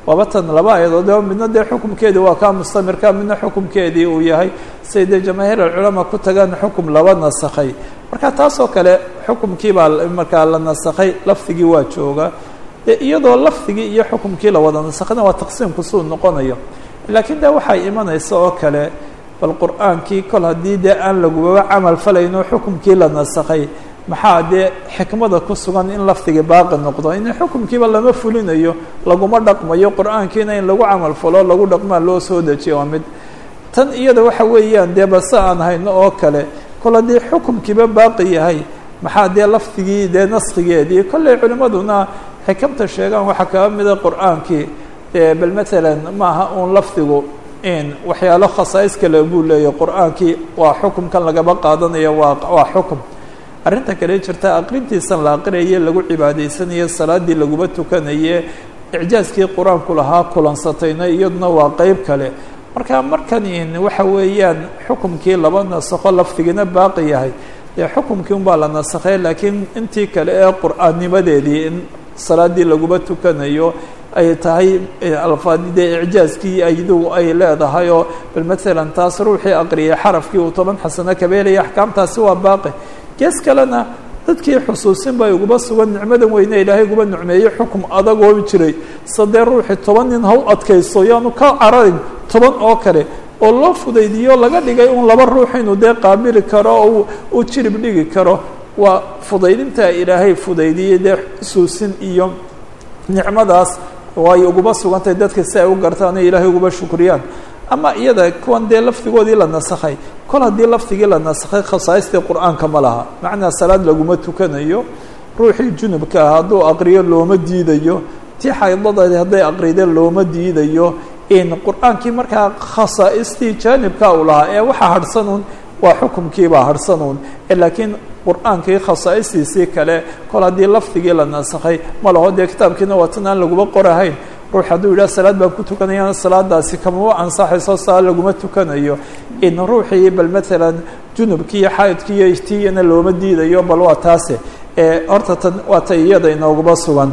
waaba tan laba ayadood oo midna dee xukumkeedii waa kaa mustamirka midna xukumkeedii uu yahay say dee jamaahiir alculamaa ku tagaan xukum laba nasakhay marka taasoo kale xukumkii baa markaa la nasakhay lafdigii waa jooga dee iyadoo lafdigii iyo xukumkii la wada nasakhayna waa taqsiimku suu noqonayo laakiin de waxay imanaysa oo kale bal qur'aankii kol haddii dee aan lagubaba camal falayno xukumkii la nasakhay maxaa dee xikmada ku sugan in lafdiga baaqi noqdo in xukumkiiba lama fulinayo laguma dhaqmayo qur'aankiina in lagu camal falo lagu dhaqmaa loo soo dejiyo waa mid tan iyada waxa weeyaan dee base aan hayno oo kale kol haddii xukumkiiba baaqi yahay maxaa dee lafdigii dee naskigeedii kolley culimaduna xikamta sheegaan waxaa kaga mida qur'aankii bal maalan maaha uun lafdigu in waxyaalo khasaais kale buu leeyahy qur'aankii waa xukumkan lagaba qaadanayo waa waa xukum arrinta kale jirta aqrintiisan la aqriyaye lagu cibaadaysanaye salaadii laguba tukanaye icjaaskii qur-aanku lahaa kulansatayna iyaduna waa qeyb kale marka markan in waxa weeyaan xukumkii laba nasakho lafdigiina baaqi yahay dee xukumkii un baa la nasakhay laakiin intii kale ee qur'aannimadeedii in salaadii laguba tukanayo ay tahay alfaadide icjaaskii ayadu ay leedahay oo bal maalan taas ruuxii aqriyay xarafkii uu toban xasano kabeelaya axkaamtaasi waa baaqi gees kalena dadkii xusuusin bay uguba sugan nicmadan weyne ilaahay uguba nicmeeyey xukum adag oo jiray sadee ruuxii toban nin ha u adkayso yaanu ka cararin toban oo kale oo loo fudaydiyo laga dhigay un laba ruux inuu dee qaabili karo oo u jirib dhigi karo waa fudaydinta ilaahay fudaydiyey dee xusuusin iyo nicmadaas way uguba sugantahay dadka si ay u gartaan ee ilaahay uguba shukriyaan ama iyada kuwan dee lafdigoodii la nasakhay kol haddii lafdigii la nasakhay khasaaistii qur'aanka ma laha macnaa salaad laguma tukanayo ruuxii junubka ah hadduu aqriyo looma diidayo tii xaydadaadi hadday aqrideen looma diidayo in qur'aankii markaa khasaaistii jaanibka u lahaa ee waxaa harhsanuun waa xukumkiibaa harhsanuun laakiin qur'aankii khasaa'istiisii kale kol haddii lafdigii la nasakhay ma laho dee kitaabkiina waa tan aan laguba qorahayn ruux hadduu yidhah salaad baan ku tukanayana salaadaasi kamama ansaxayso salaad laguma tukanayo in ruuxii bal maalan junubkii iyo xaydkii iyo tiyana looma diidayo bal waa taase horta tan waa ta iyada inooguma sugan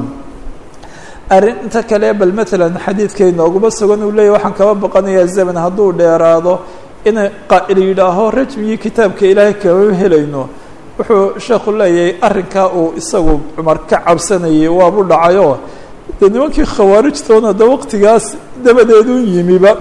arrinta kale bal maalan xadiidka inooguma sugan uu leeyahy waxaan kaba baqanayaa zaman hadduu dheeraado ina qaa'il yidhaaho rajmigii kitaabka ilaahay kama helayno wuxuu sheekhu leeyahay arrinkaa uu isagu cumar ka cabsanayay waabu dhacayoo dee nimankii khawaarijtoona da waqtigaas dabadeedun yimiba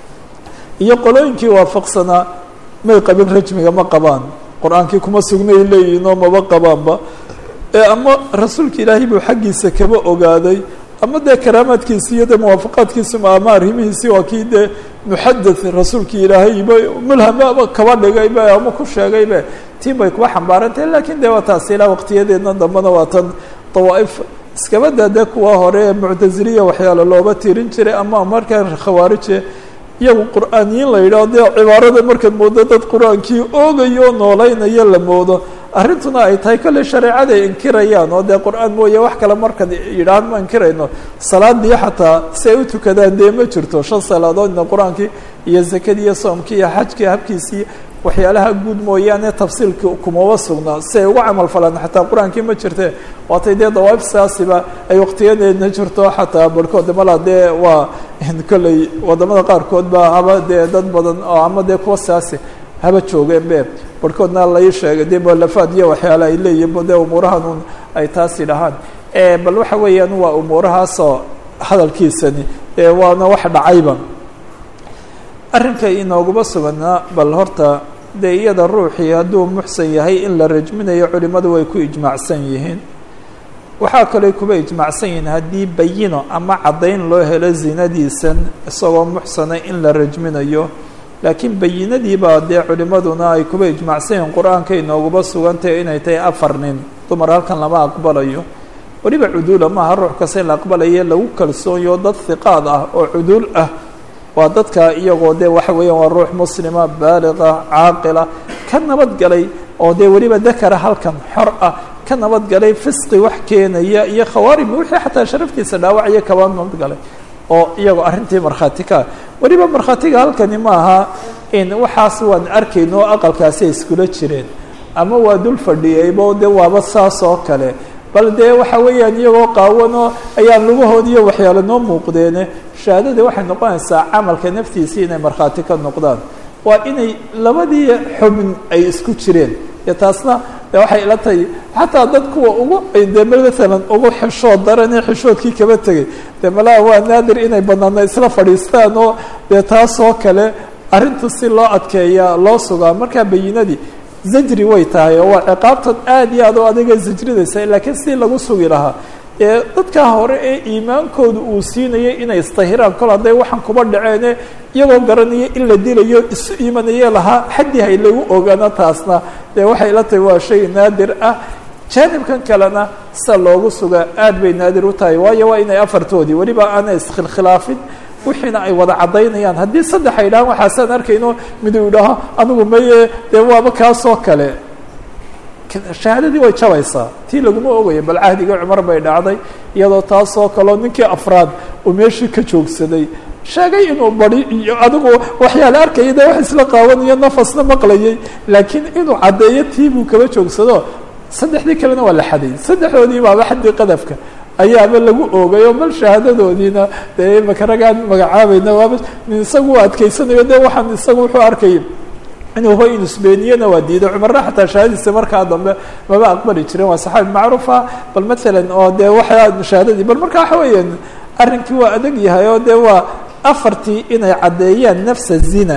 iyo qolooyinkii waafaqsanaa may qabin rajmiga ma qabaan qur-aankii kuma sugnay leeyihinoo maba qabaanba ee ama rasuulka ilaahay buu xaggiisa kaba ogaaday ama dee karaamaadkiisi iyo dee muwaafaqaadkiisu ama arrimihiisii waa kii dee muxadath rasuulkii ilaahayba mulhamaba kaba dhigayba ama ku sheegaybe tii bay kuwa xambaarantahe lakiin dee waa taasi ilaa waqtiyadeedna dambena waa tan dawaa'if iskaba daade kuwa hore ee muctaziliya waxyaalo looba tirin jiray ama markaan khawaarije iyagu qur'aaniyiin la yidhaho dee cibaarada markaad moodo dad qur-aankii oogayo nooleynaya la moodo arrintuna ay tahay kolley shareecada ay inkirayaan oo dee qur-aan mooye wax kale markaad yidhahaan ma inkirayno salaadii xataa si ay u tukadaan dee ma jirto shan salaadoodna qur-aankii iyo zakadii iyo soomkii iyo xajkii habkiisii waxyaalaha guud mooyaane tafsiilka kumaba sugnaa si ay uga camal falaan xataa qur-aankii ma jirte waatay dee dawaa'ib sidaasiba ay waqtiyadeedna jirto xataa barhkood mala dee waa kolley wadamada qaarkood ba haba dee dad badan oo ama dee kuwa sidaasi haba joogeen be barhkoodna lai sheegay dee balafaad iyo waxyaala ay leeyihin dee umuurahan un ay taasi dhahaan bal waxa weeyaan waa umuurahaasoo hadalkiisani waana wax dhacayba arrinka inooguma suganaa bal horta dee iyada ruuxii hadduu muxsan yahay in la rajminayo culimadu way ku ijmaacsan yihiin waxaa kaley kuba ijmaacsan yihiin haddii bayino ama caddayn loo helo zinadiisan isagoo muxsana in la rajminayo laakiin bayinadiibaa dee culimaduna ay kuba ijmaacsan yihiin qur-aanka inooguma sugantahe inay tahay afar nin dumar halkan lama aqbalayo weliba cuduula maaha ruux kasta in la aqbalaye lagu kalsoonyo dad hiqaad ah oo cuduul ah waa dadka iyagoo dee waxa weeyaan waa ruux muslima baaliqa caaqila ka nabadgalay oo dee weliba dakara halkan xor ah ka nabadgalay fisqi wax keenaya iyo khawaarib wixii xataa sharaftiisa dhaawacaya kaba nabadgalay oo iyagoo arrintii markhaati ka weliba markhaatiga halkani maaha in waxaas waan arkayno oo aqalkaasi ay iskula jireen ama waa dul fadhiyaybo dee waaba saas oo kale bal dee waxa weeyaan iyagoo qaawanoo ayaan lugahood iyo waxyaalo noo muuqdeene shahaadadii waxay noqonaysaa camalka naftiisii inay markhaati ka noqdaan waa inay labadii xubin ay isku jireen iyo taasna de waxay ila tahay xataa dad kuwa ugu de maalan ugu xishood daranee xishoodkii kaba tegay dee malaha waa naadir inay banaana isla fadhiistaan oo dee taasoo kale arrintu si loo adkeeya loo sugaa markaa bayinadii zajri way tahay oo waa ciqaabtan aad iyo aad oo adiga zajridaysa laakiin si lagu sugi lahaa ee dadkaa hore ee iimaankooda uu siinayay inay istahiraan kol hadday waxaan kuba dhaceene iyagoo garanaya in la dilayo isu iimanaye lahaa xaddii hay lagu ogaano taasna dee waxay la tahay waa shay naadir ah jaanibkan kalena sida loogu sugaa aad bay naadir u tahay waayo waa inay afartoodii weliba aanay iskhilkhilaafin wixiina ay wada caddaynayaan haddii saddex ay dhahaan waxaasaan arkayno miduu idhaaho anigu maye dee waaba kaasoo kale shahaadadii way jabaysaa tii laguma ogaya bal cahdigii cumar bay dhacday iyadoo taasoo kaleo ninkii afraad uu meeshii ka joogsaday sheegay inuu badi iyo adigu waxyaala arkaya de wax isla qaawanayo nafasna maqlayay laakiin inuu caddeeyo tii buu kaba joogsado saddexdii kalena waa la xaday saddexdoodii baaba xaddii qadafka ayaaba lagu oogay oo bal shahaadadoodiina dee imaka ragaan magacaabayna waaba isagu u adkaysanayo de waxaan isagu wuxuu arkay inuu hoy nisbeeniyana waa diiday cumarna xataa shahaadadiisa markaa dambe maba aqbali jiren waa saxaabi macruufa bal maalan oo dee waxaa shahaadadii bal marka waxa weeyaan arrinkii waa adag yahay oo dee waa afartii inay caddeeyaan nafsa zina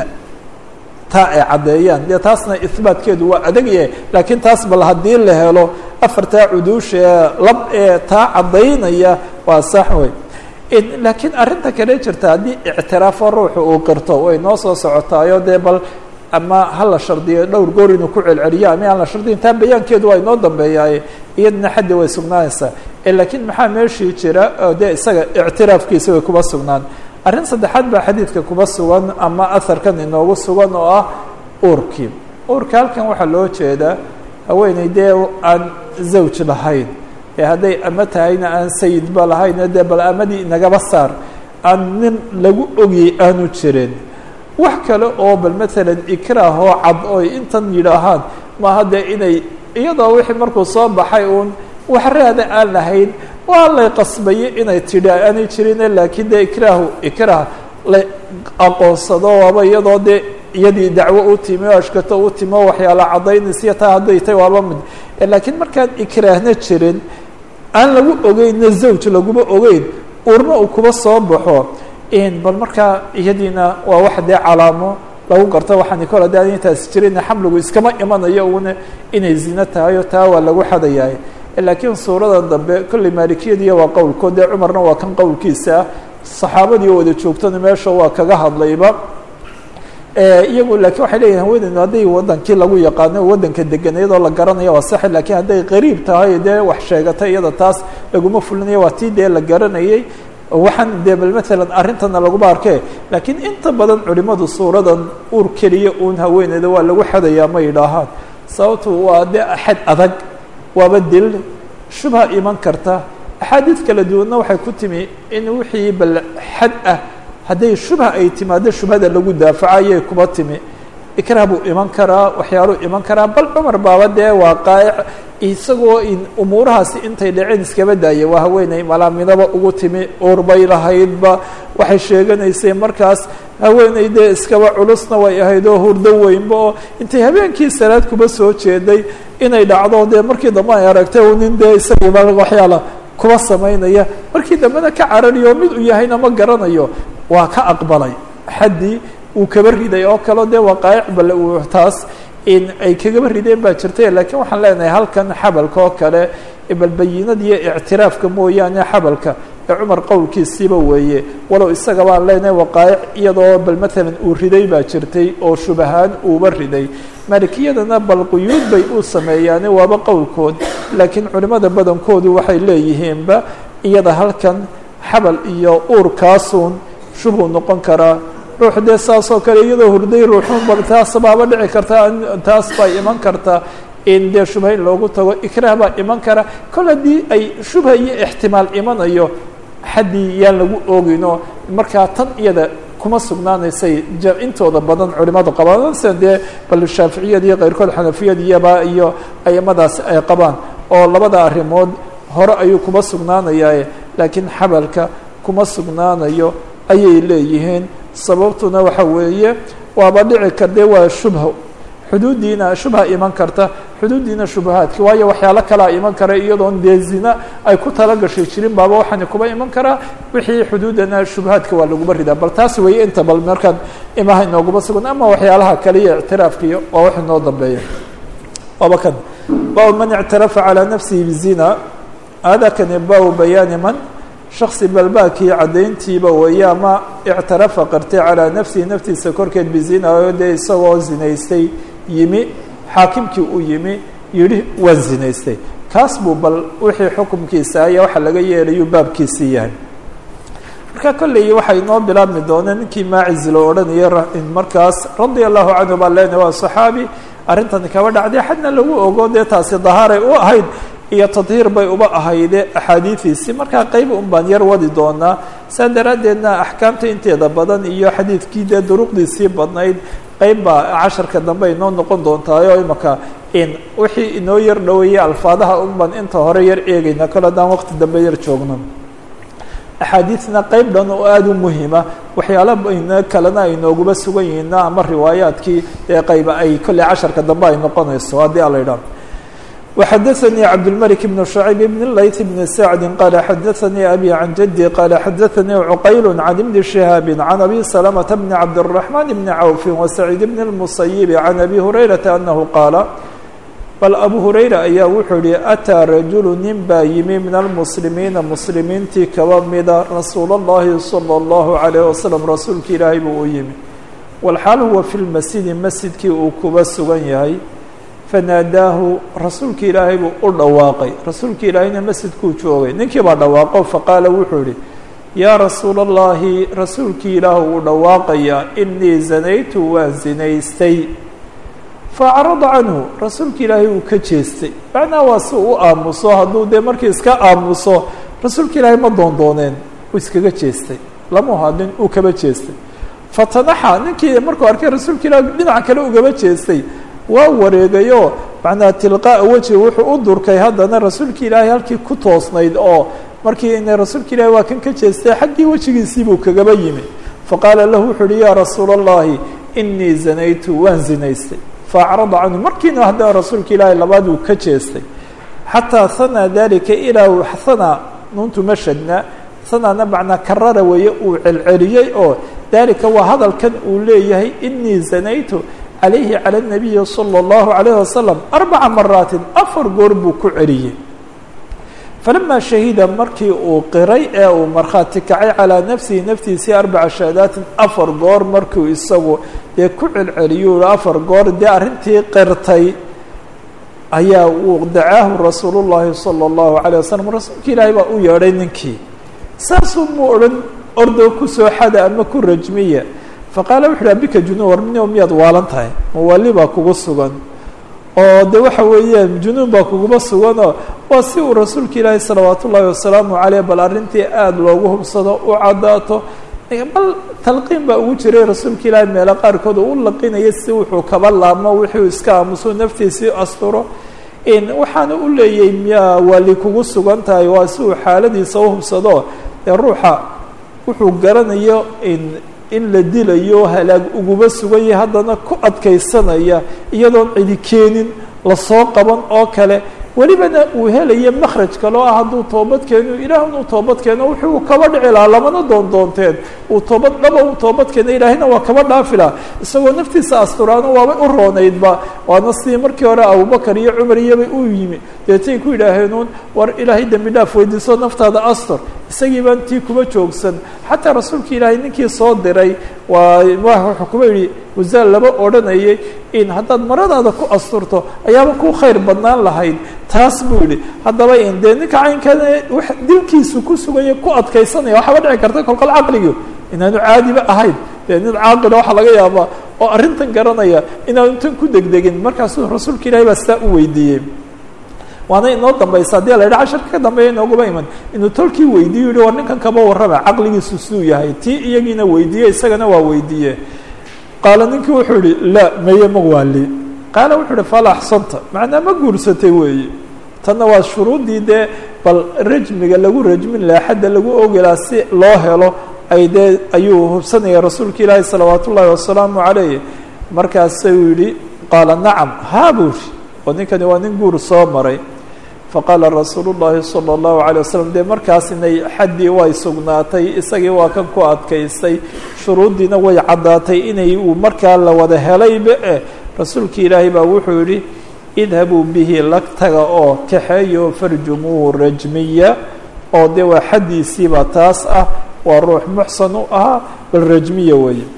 taa ay caddeeyaan dee taasna ihbaatkeedu waa adag yahay laakiin taas bal haddii la helo afartaa cuduusha ee lab ee taa caddaynaya waa sax wey laakiin arrinta kale jirta haddii ictiraafo ruuxu uu qirto way noo soo socotaayo dee bal ama hala shardiyo dhowr goor inuu ku celceliyo ama aan la shardiyin taa bayaankeedu waa inoo dambeeyaaye iyadna xaddi way sugnaanaysaa laakiin maxaa meeshii jira oo dee isaga ictiraafkiisa way kuba sugnaan arrin saddexaad baa xadiidka kuba sugan ama aharkan inoogu sugan oo ah uurkii uurka halkan waxaa loo jeedaa haweeney dee aan zawj lahayn ee hadday ama tahayna aan sayidba lahayn dee bal amadii inagaba saar aan nin lagu ogiyey aanu jirin wax kale oo bal maalan ikraah oo cad oy intan yidhaahaan maaha dee inay iyadoo wixii markuu soo baxay uun wax raada aan lahayn waa lay qasbaye inay tidhi aanay jirine laakiin dee ikraahu ikraah la aqoonsado waaba iyadoo dee iyadii dacwo u timi o ashkato u timi o waxyaala caddaynaysiya taa hadday tay waaba mid laakiin markaan ikraahna jirin aan lagu ogeynna zawj laguma ogeyn urna uu kuba soo baxo bal markaa iyadiina waa wax dee calaamo lagu garto waxaan kol hadaan intaasi jirin xamligu iskama imanayo una inay zino tahay oo taa waa lagu xadayahay laakiin suuradan dambe kolley maalikiyadiiya waa qowlkood dee cumarna waa kan qowlkiisa ah saxaabadii wada joogtana meesha waa kaga hadlayba iyagu laakiin waxay leeyihin haweeneydu hadday wadankii lagu yaqaano wadanka degan iyadoo la garanaya waa saxi laakiin hadday qariib tahay dee wax sheegatay iyada taas laguma fulinayo waa tii dee la garanayay waxaan dee bal maalan arrintana laguma arkee laakiin inta badan culimadu suuradan uur keliya uun haweeneyda waa lagu xadayaa ma yidhaahaan sababtu waa dee axad adag waaba dil shubha iman karta axaadiid kala duwanna waxay ku timi in wixii bal xad ah hadday shubha ay timaado shubhada lagu daafaco ayay kuba timi ikraah buu iman karaa waxyaaluu iman karaa bal cumar baaba dee waaqaa'ic isagoo in umuurahaasi intay dhaceen iskaba daayay waa haweeney malaaminaba ugu timi uur bay lahaydba waxay sheeganaysay markaas haweeney dee iskaba culusna way ahayd oo hurdo weynba oo intay habeenkii salaad kuba soo jeeday inay dhacdo dee markii dambe ay aragtay u nin dee isagiiba waxyaala kuba samaynaya markii dambena ka carariyo mid uu yahayna ma garanayo waa ka aqbalay xaddii uu kaba riday oo kaleo dee waqaa'ic bale uu taas in ay kagaba rideen baa jirtay laakiin waxaan leenahay halkan xabalka oo kale bal bayinada iyo ictiraafka mooyaane xabalka ee cumar qowlkiisiiba weeye walow isaga baan leenahay waqaa'ic iyadoo bal maalan uu riday baa jirtay oo shubahaan uuba riday maalikiyadana bal quyuud bay u sameeyaane waaba qowlkood laakiin culimada badankoodu waxay leeyihiinba iyada halkan xabal iyo uurkaasuun shubuu noqon karaa ruux dee saasoo kale iyadoo hurday ruuxun bal taas baaba dhici karta taas baa iman karta in dee shubha in loogu tago ikraah baa iman kara kol haddii ay shubha iyo ixtimaal imanayo xaddii yaan lagu oogino markaa tan iyada kuma sugnaanaysay intooda badan culimada qabaan sida dee bal shaaficiyad iyo keyrkood xanafiyad iyaba iyo ayamadaasi ay qabaan oo labada arrimood hore ayuu kuma sugnaanayaa laakiin xabalka kuma sugnaanayo ayay leeyihiin sababtuna waxa weeye waaba dhici kardee waa shubho xuduuddiina shubha iman karta xuduuddiina shubahaadki waayo waxyaalo kalaa iman kara iyadoon dee zina ay ku tala gashay jirin baaba waxaana kuba iman karaa wixii xuduudana shubahaadka waa laguma ridaa bal taas weeye inta bal markaan imaha inooguma sugan ama waxyaalaha kale iyo ictiraafkiiyo waa wax inoo dambeeya waaba kan bab man ictarafa calىa nafsihi bizina hada kani bab bayaani man shaksi balbaakii caddayntiiba weeye ama ictarafa qartay calىa nafsihi naftiisa korkeed bizina oo dee isagoo zinaystay yimi xaakimkii u yimi yihi waan zinaystay kaas buu bal wixii xukumkiisa aya waxa laga yeelayu baabkiisii yahay marka kolley waxay inoo bilaabmi dooneen ninkii maaciz loo odhanaya markaas radia allahu canhu baa leenahay waa saxaabi arrintan kaba dhacday xadna lagu ogo dee taasi dahaaray u ahayd iyo tadhiir bay uba ahayde axaadiidiisii markaa qeyb un baan yar wadi doonaa saa daraaddeedna axkaamta inteeda badan iyo xadiidkii dee duruqdiisii badnayd qeyb baa casharka dambe inoo noqon doontaayoo imaka in wixii inoo yar dhoweeyey alfaadaha un baan inta hore yar eegayna kale haddaan waqti dambe yar joogno axaadiidna qeyb dhan oo aada u muhima waxyaala kalena ay nooguba sugan yihiina ama riwaayaadkii ee qayba ay kolley casharka dambe ay noqonayso haddii ala idhaah وxdثnي cبدالملك بن شhعيب بن اللyث بن سعد qال xdثnي أbي عن جدي qال xdثnي عqyل عن بن شهاaب عن أbي سلمة بن عبدالرحمن بن عوف وسعيد بن المصيب عن أbي هريرة أنه qاaل bal أbو هريرة ayaa wuxuu yihi أtىa رaجuل nin baa yimi min المسلimiiنa مسلimiintii kaba mida رasuul الlahi صلى الله عليه وسلم rasuulki ilaahay buu u yimi والxaal huwa في الmasjidi masjidkii uu kuba sugan yahay fanaadaahu rasuulki ilaahay buu u dhawaaqay rasuulki ilaahayna masjidkuu joogay ninkii baa dhawaaqo faqaala wuxuu yihi yaa rasuula اllahi rasuulkii ilaah uu dhawaaqayaa inii zanaytu waan zinaystay faacrada canhu rasuulki ilaahay uu ka jeestay macnaa waa si u aamuso hadduu dee markii iska aamuso rasuulka ilaahay ma doondooneen uu iskaga jeestay lama hadlin uu kaba jeestay fatanaxa ninkii markuu arkay rasuulka ilaah dhinaca kale ugaba jeestay waa wareegayo macnaa tilqaa'a weji wuxuu u durkay haddana rasuulka ilaahay halkii ku toosnayd oo markii ina rasuulka ilaahay waa kan ka jeestay xaggii wejigiisiibuu kagaba yimi faqaala lahu wuxuu uhi yaa rasuula allahi inii zanaytu waan zinaystay faacrada canhu markiina haddana rasuulka ilaahay labaad uu ka jeestay xataa hanaa dalika ilaa hanaa nuntu mashadna hanaana macnaa karara weeye uu celceliyey oo dalika waa hadalkan uu leeyahay inii zanaytu عalayhi calى الnabiyi salى الlahu عalayه wasalam arbaca maraatin afar goor buu ku celiyey falama shahida markii uu qiray ee uu markhaati kacay calىa nafsihi naftiisii arbaca shahaadaatin afar goor markuu isagu dee ku celceliyu afar goor dee arrintii qirtay ayaa uu dacaahu rasuul الlahi salى الlahu عalيه wasalam rasuulka ilaahay baa u yeedhay ninkii saasuu mu odhan ordoo kusoo xada ama ku rajmiya faqaala wuxu uhi abika junuun war mino miyaad waalan tahay mawaali baa kugu sugan oo de waxa weeyaan junuun baa kuguba suganoo waa si uu rasuulka ilaahi salawaat ullaahi wasalaamu caleyh bal arrintii aada loogu hubsado u caddaato bal talqiin baa ugu jiray rasuulka ilaahi meelo qaarkood uu u laqinaya si wuxuu kaba laabmo wixuu iska aamuso naftiisii asturo waxaana u leeyay miyaa waali kugu sugan tahay waa si uu xaaladiisa u hubsado ee ruuxa wuxuu garanayo in in la dilayo halaag uguba sugan yahay haddana ku adkaysanaya iyadoon cidi keenin lasoo qaban oo kale welibana uu helaya makhraj kale oo ah hadduu toobad keeno ilaah inuu toobad keeno wuxuu kaba dhici lahaa lamana doon doonteen uu toobad dhaba uu toobad keeno ilaahayna waa kaba dhaafi laha isagoo naftiisa asturaano waabay u roonaydba waana sidii markii hore abubakar iyo cumar iyobay u yimi deetay ku yidhaaheenuun war ilaahay dembi dhaaf weydiiso naftaada astur isagii baan tii kuba joogsan xataa rasuulka ilaahay ninkii soo diray waa wuxuu kuba yidhi wasaal laba odhanayay in haddaad maradaada ku asturto ayaaba ku khayr badnaan lahayd taas buu yihi haddaba in dee ninka caynkan dilkiisu ku suganya ku adkaysanaya waxaaba dhici karta kolkol caqligii inaanu caadiba ahayn dee nin caaqila waxaa laga yaabaa oo arrintan garanaya inaanu tan ku degdegin markaasuu rasuulka ilahay baa sidaa u weydiiyey waana inoo dambaysa haddii la yidha casharka ka dambeeya inooguma iman inuu tolkii weydiiyo yihi war ninkan kaba warrama caqligiisu siduu yahay tii iyagiina weydiiye isagana waa weydiiye qaala ninkii wuxuu yihi la meye ma waali qaala wuxuu uhi fala axsanta macnaa ma guursatay weeye tanna waa shuruuddii dee bal rajmiga lagu rajmin lahaa xadda lagu ogi lahaa si loo helo ay dee ayuu hubsanaya rasuulka ilaahi salawaat ullaahi wasalaamu calayh markaasuu yidhi qaala nacam haa buu yidhi oo ninkani waa nin guur soo maray faqaala rasuulu llaahi sala allahu calay wasalam dee markaas inay xaddii way sugnaatay isagii waa kan ku adkaystay shuruuddiina way caddaatay inay uu markaa la wada helayba eh rasuulka ilaahay baa wuxuu yidhi idhabuu bihi lag taga oo kaxeeyo farjumuuhu rajmiya oo dee waa xaddiisiiba taas ah waa ruux muxsan u ahaa bal rajmiya weeye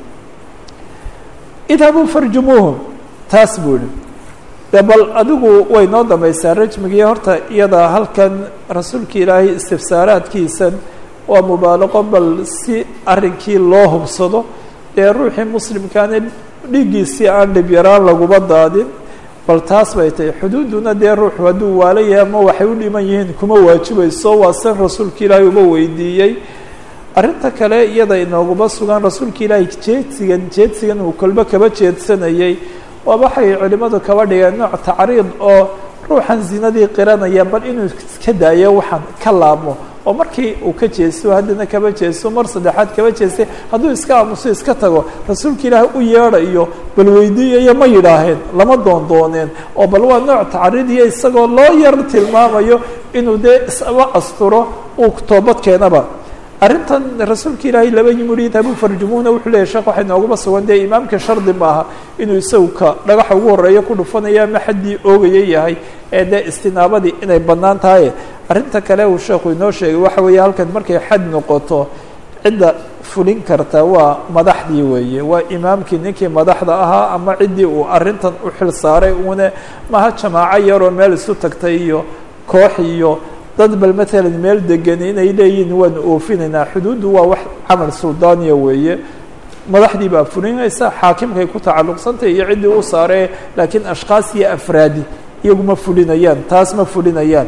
idhabuu farjumuuhu taas buu yihi de bal adigu way noo dambaysaa rajmigii horta iyada halkan rasuulka ilaahay istifsaaraadkiisan waa mubaalaqo bal si arrinkii loo hubsado dee ruuxii muslimkaana dhiiggiisii aan dhib yaraan laguma daadin bal taas bay tahay xuduuduna dee ruuxu hadduu waala yahay ama waxay u dhiman yihiin kuma waajibayso waa san rasuulka ilaahay uba weydiiyey arrinta kale iyada inooguma sugan rasuulka ilaahay jeedsigan jeedsigan uu kolba kaba jeedsanayay waa waxay culimadu kaba dhigeen nooc tacriid oo ruuxan zinadii qiranaya bal inuu iska daayo waxaan ka laabmo oo markii uu ka jeesto haddana kaba jeesto mar saddexaad kaba jeestay hadduu iska aamuso iska tago rasuulka ilaahay u yeedhayo bal weydiiyayo ma yidhaaheen lama doondooneen oo bal waa nooc tacriidiya isagoo loo yar tilmaamayo inuu dee isaba asturo uu toobad keenaba arrintan rasuulka ilaahay laba yimid idhabuu farjumuuna wuxuu leeyahy sheekh waxay nooguma sugan dee imaamka shardi maaha inuu isagu ka dhagaxa ugu horreeya ku dhufanaya ama xaddii oogaya yahay ee dee istinaabadii inay bannaan tahay arrinta kale uu sheekhu inoo sheegay waxa weeye halkan markay xad noqoto cidda fulin karta waa madaxdii weeye waa imaamkii ninkii madaxda ahaa ama ciddii uu arrintan u xil saaray uune maha jamaaco yaroo meel isu tagtay iyo koox iyo dad bal matalan meel degani inay leeyihiin waanu oofinaynaa xuduuddu waa wax camal suldaaniya weeye madaxdii baa fulinaysa xaakimkay ku tacalluqsantahy iyo ciddii u saaree laakiin ashkhaas iyo afraadi iyagu ma fulinayaan taas ma fulinayaan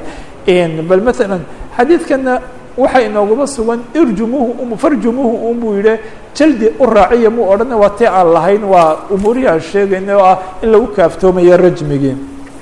bal matalan xadiidkana waxaa inooguma sugan irjumuuhu farjumuuhu un buu yidhi jaldi u raaciya muu odhana waa tee aan lahayn waa umuurihii aan sheegayna oo ah in lagu kaaftoomayo rajmigii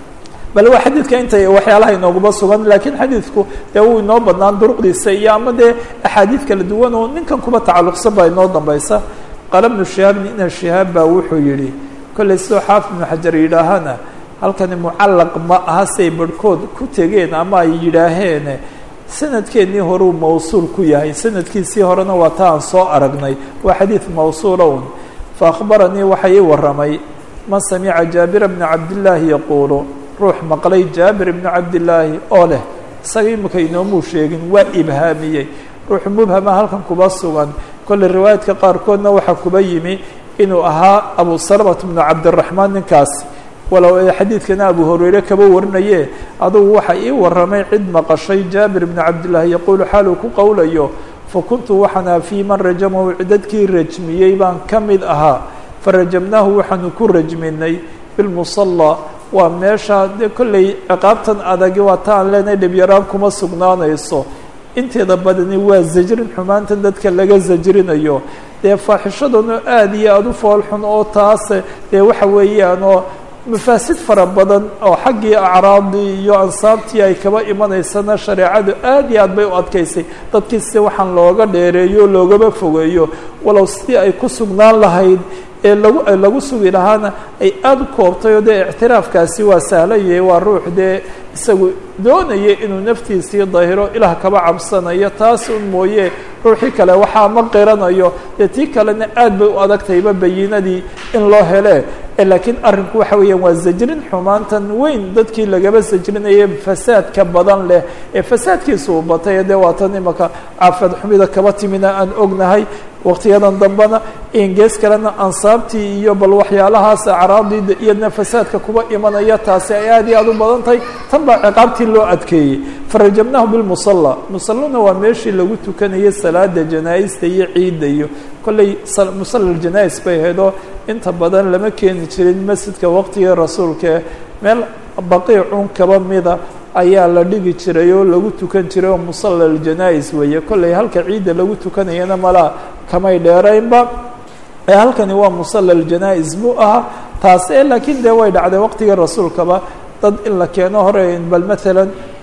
bal waa xadiidka intay waxyaalaha inooguma sugan laakiin xadiidku dee wuu inoo badnaan duruqdiisa iyo ama dee axaadiid kala duwan oo ninkan kuba tacalluqsan baa inoo dambaysa qaala bnu shihaab ina shihaab baa wuxuu yidhi kollay sidoo xaafid ibnu xajar yidhaahana halkani mucallaq ma aha say barhkood ku tegeen ama ay yidhaaheen sanadkeennii horuu mawsuul ku yahay sanadkiisii horena waa ta aan soo aragnay waa xadiid mawsuula un fa akhbaranii waxa ii warramay man samica jaabira bna cabdillaahi yaquulu ruux maqlay jaabir ibnu cabdillaahi oo leh isaga imika inoomuu sheegin waa ibhaamiyey ruux mubhama halkan kuba sugan kolley riwaayaadka qaarkoodna waxaa kuba yimi inuu ahaa abu salamata bnu cabdiraxmaan ninkaasi walow ee xadiidkana abu hureyre kaba warinaye adugu waxa ii warramay cid maqashay jaabir ibnu cabdillaahi yaquulu xaaluu ku qowlayo fa kuntu waxaana fii man rajamahu dadkii rajmiyey baan ka mid ahaa farajamnaahu waxaanu ku rajminay bilmusalla waa meesha dee kolley ciqaabtan adagi waa ta aan leenahay dhibyaraan kuma sugnaanayso inteeda badani waa zajrin xumaantan dadka laga zajrinayo dee faaxishadanu aada iyo aada u foolxun oo taase dee waxa weeyaan oo mafaasid fara badan oo xaggii acraadii iyo ansaabtii ay kaba imanaysana shareecadu aada iyo aad bay u adkaysay dadkii si waxaan looga dheereeyo loogaba fogeeyo walow sidii ay ku sugnaan lahayd ee lagu lagu sugi lahaana ay aada u koobtay oo dee ictiraafkaasi waa sahlayay waa ruux dee isagu doonaya inuu naftiisii dahiro ilaah kaba cabsanayo taas un mooye ruuxii kale waxaa ma qiranayo dee tii kalena aad bay u adagtayba bayinadii in loo hele laakiin arrinku waxa weeyaan waa zajrin xumaantan weyn dadkii lagaba sajrinaya fasaadka badan leh ee fasaadkiisa uu batay dee waatan imaka caafad xumida kaba timina aan ognahay waqtiyadan dambena ingees kalena ansaabtii iyo bal waxyaalahaas acraadii iyadna fasaadka kuba imanaya taasi ay aad iyo aad u badan tahay tan baa ciqaabtii loo adkeeyey farajamnahu bilmusalla musalluna waa meeshii lagu tukanayay salaada janaa-ista iyo ciidda iyo kolley musalla janaa-is bay ahaydoo inta badan lama keeni jirin masjidka waqtigii rasuulkae meel baqiicun kaba mida ayaa la dhigi jiray oo lagu tukan jiray oo musalla aljanaa-is weeye kolley halka ciidda lagu tukanayana malaa kamay dheeraynba ee halkani waa musalla aljanaa-is buu ahaa taas ee laakiin dee way dhacday waqtigii rasuulkaba dad in la keeno hore bal matalan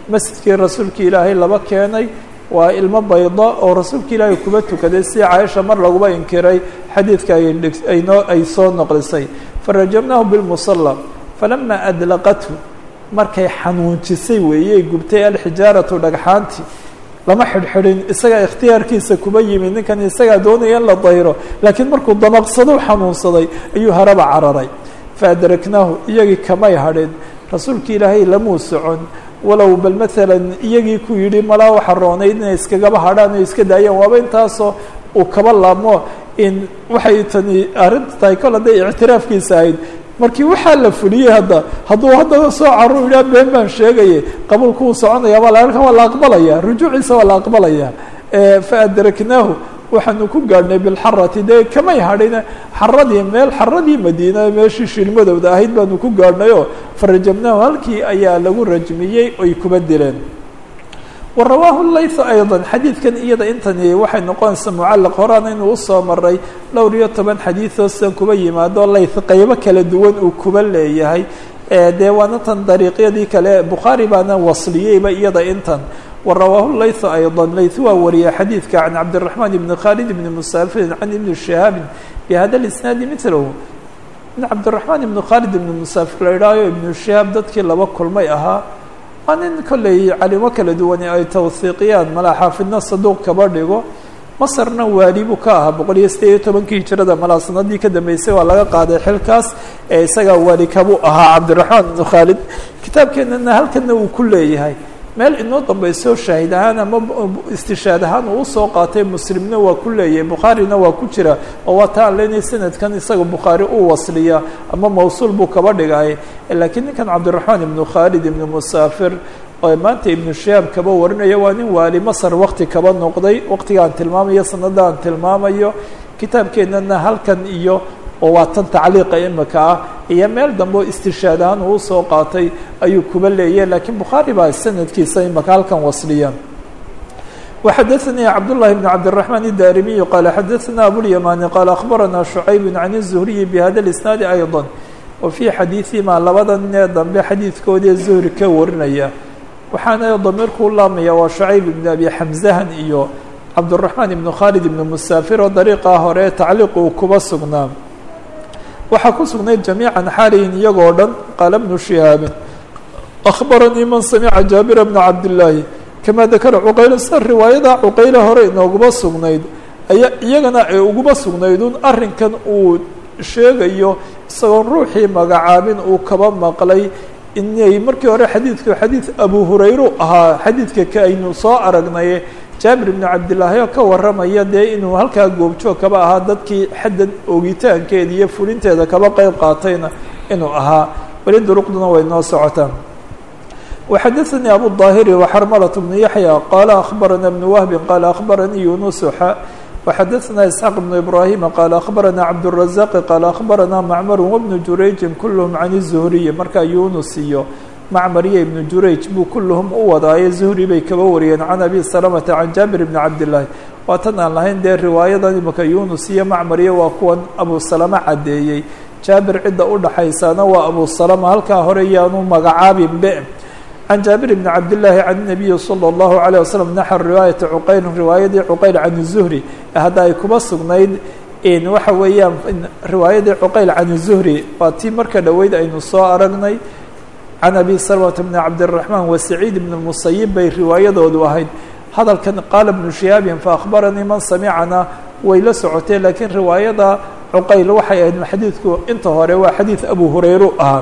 masjidkii rasuulka ilaahay laba keenay waa ilmo bayda oo rasuulka ilaahay kuba tukaday si caaisha mar laguba inkiray xadiidka aynoo ay soo noqlisay farajamnaahu bilmusalla falama adlaqathu markay xanuunjisay weeyey gubtay alxijaaratu dhagxaantii lama xidhxidhin isagaa ikhtiyaarkiisa kuba yimid ninkan isagaa doonaya in la dayro laakiin markuu damaqsado xanuunsaday ayuu haraba cararay faadraknaahu iyagii kamay hadhin rasuulka ilaahay lamuu socon walow bal maalan iyagii ku yidhi malaa waxa roonayd inay iskagaba hadhaan o iska daayaan waaba intaasoo uu kaba laabmo in waxay tani arrinta tahay kol hadday ictiraafkiisa ahayd markii waxaa la fuliyey hadda hadduu haddana soo carru yidhaha been baan sheegaye qabuulku uu soconaya waa la waa la aqbalaya rujuuciisa waa la aqbalaya faadraknaahu waxaanu ku gaadhnay bilxarati dee kamay hadhin xaradii meel xaradii madiina meeshii shilmadowda ahayd baanu ku gaadhnayoo farajamnaahu halkii ayaa lagu rajmiyey oy kuba dileen warawaahu layth ayضا xadiidkan iyada intani waxay noqonaysaa mucalaq horaan inuu usoo maray dhowr iyo toban xadiioo sidan kuba yimaado layth qeybo kala duwan uu kuba leeyahay dee waana tan dariiqyadii kale bukhaari baana wasliyeyba iyada intan warawaahu layth ayضا layth waa wariyay xadiidka can cabdالرaحman bn khaalid bn musaafirin can ibni shihaabi bihada اisnaadi milahu in cabdالرaحman ibn khaalid ibn musaafir la idhaayo ibnu shihaab dadkii laba kulmay ahaa waa nin kolley calimo kala duwani ay tawhiiqiyaan malaa xaafidna saduuq kaba dhigo masarna waali buu ka ahaa boqol iyo sideed iyo tobankii hijrada malaa sanadii ka dambeysay waa laga qaaday xilkaas ee isagaa waali kabuu ahaa cabdiraxmaan ibnu khaalid kitaabkeenana halkana uu ku leeyahay meel inoo dambayso shaahid ahaan ama istishaad ahaan uu usoo qaatay muslimna waa ku leeyahay bukhaarina waa ku jira oo waa taan leynay sanadkan isaga bukhaari uu wasliya ama mawsuul buu kaba dhigay laakiin ninkan cabdiraxmaan ibnu khaalid ibnu musaafir oo maanta ibnu shihaab kaba warinaya waa nin waali masar wakti kaba noqday waqtigaan tilmaamayo sanadaan tilmaamayo kitaabkeenana halkan iyo oo waa tan tacliiqa imika ah iyo meel dambe oo istishaad ahaan uu usoo qaatay ayuu kuba leeyahay lakiin bukhaari baa sanadkiisa imika halkan wasliya وxadaثnii cabdاللahi بن cabdالرaحman الdarimiي qala xadaثna abوlyamani qala aخbarana شhucayb can الزhriyi bhada الاسنaadi أيضا وفي xadiiثihima labada nee dambe xadiidkoodii zuhri ka warinaya waxaana damiirku laamaya waa شhucayb بn abi xamزahan iyo cabdالرaحman ibn khaalid ibn musaafir oo dariiqaa hore tacliiq uu kuba sugnaa waxaa ku sugnayd jamiiعa xaalihin iyagoo dhan qaala بnu شihaabi أخbaranii man samica jaabir bna cabdالlaahi kama dakara cuqayla sa riwaayada cuqayla hore inooguma sugnayd ayaa iyagana ay uguma sugnaydun arrinkan uu sheegayo isagoon ruuxii magacaabin uu kaba maqlay inay markii hore xadiidku xadiid abu hurayru ahaa xadiidka ka aynu soo aragnay jaabir ibnu cabdillaahi oo ka warramaya dee inuu halkaa goobjoog kaba ahaa dadkii xaddan oogitaankeeda iyo fulinteeda kaba qeyb qaatayna inuu ahaa weli duruqduna way noo socotaan وxadaثnii abu الظاhiri وxarmlة بن yaحyى qala أخbarana بن wهbi qala أخbaranii yunus وxadaثna isxaaq بن ibrahima qala أخbarana cabdالرaزaq qala أخbarana macmar وبن jurayji kulhm can الزhriyi markaa yunus iyo macmar iyo ibnu jurayj buu kulluhum u wadaaye zuhri bay kaba wariyeen can abi salamata can jaabir bni cabdillaahi waa tan aan lahayn dee riwaayadan imika yunus iyo macmar iyo waa kuwan abu salama caddeeyey jaabir cidda udhaxaysaana waa abu salama halkaa hore yaanu magacaabinbe can jaabir bni cabdillaahi can nabiyi salى اllahu عalيه waslm naxw riwaayati cuqayl riwaayadii cuqayl can zuhri hadda ay kuba sugnayd waxa weeyaan riwaayadii cuqayl can zuhri waa tii marka dhoweyd aynu soo aragnay can abi salmata bni cabdالرaحman wa saciid bn musayib bay riwaayadoodu ahayd hadalkan qaala bnu shihaabin faأkhbaranii man samicana way la socotee lakiin riwaayada cuqayl waxay ahayd xadiidku inta hore waa xadiid abu hurayru ahaa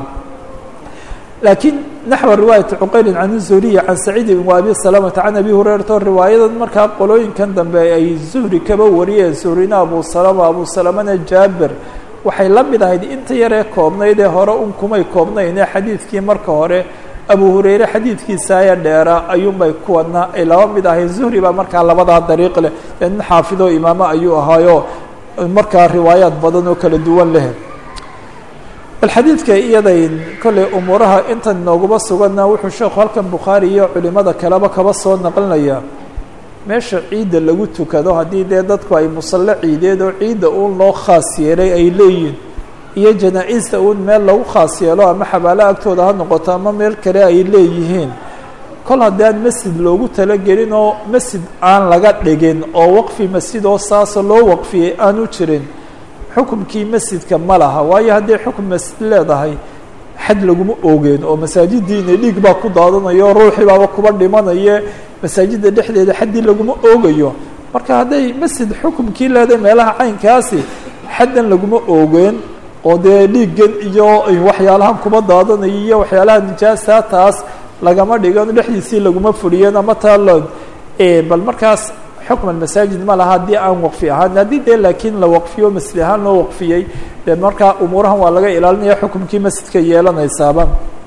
laakiin naxwa riwaayati cuqayli can الzuhriyi can saciidi wa abi salamata can abi hurayrata riwaayadan markaa qolooyinkan dambe ay zuhri kaba wariyeen zuhrina abu salama abu salamana jaabir waxay la mid ahayd inta yaree koobnayd ee hore un kumay koobnayne xadiidkii marka hore abu hurayre xadiidkiisa aya dheera ayuunbay kuwana ay laba mid ahayd zuhri baa markaa labadaa dariiq leh ee nin xaafido imaamo ayuu ahaayo markaa riwaayaad badan oo kala duwan leh bal xadiidka iyaday kolley umuuraha intan nooguma suganna wuxuu sheekhu halkan bukhaari iyo culimada kaleba kaba soo naqlinaya meesha ciidda lagu tukado haddii dee dadku ay musallo ciideed oo ciidda uun loo khaas yeelay ay leeyihin iyo janaa-ista uun meel lagu khaas yeelo ama xabaalo agtooda ha noqoto ama meel kale ay leeyihiin kol haddaan masjid loogu talagelin oo masjid aan laga dhigin oo waqfi masjid oo saasa loo waqfiyey aanu jirin xukumkii masjidka ma laha waayo hadday xukun masjid leedahay xad laguma oogeen oo masaajidiina dhiig baa ku daadanayo ruuxii baaba kuba dhimanaye masaajidda dhexdeeda xaddii laguma oogayo marka hadday masjid xukumkii leedahay meelaha caynkaasi xaddan laguma oogeen oo dee dhiiggan iyo waxyaalahan kuba daadanayo iyo waxyaalaha nijaasa taas lagama dhigan dhexdiisii laguma fudhiyeen ama taalood bal markaas xukm almasaajid ma laha haddii aan waqfi ahaan haddii dee laakiin la waqfiyo masjid ahaan loo waqfiyey dee markaa umuurahan waa laga ilaalinaya xukumkii masjidka yeelanaysaaba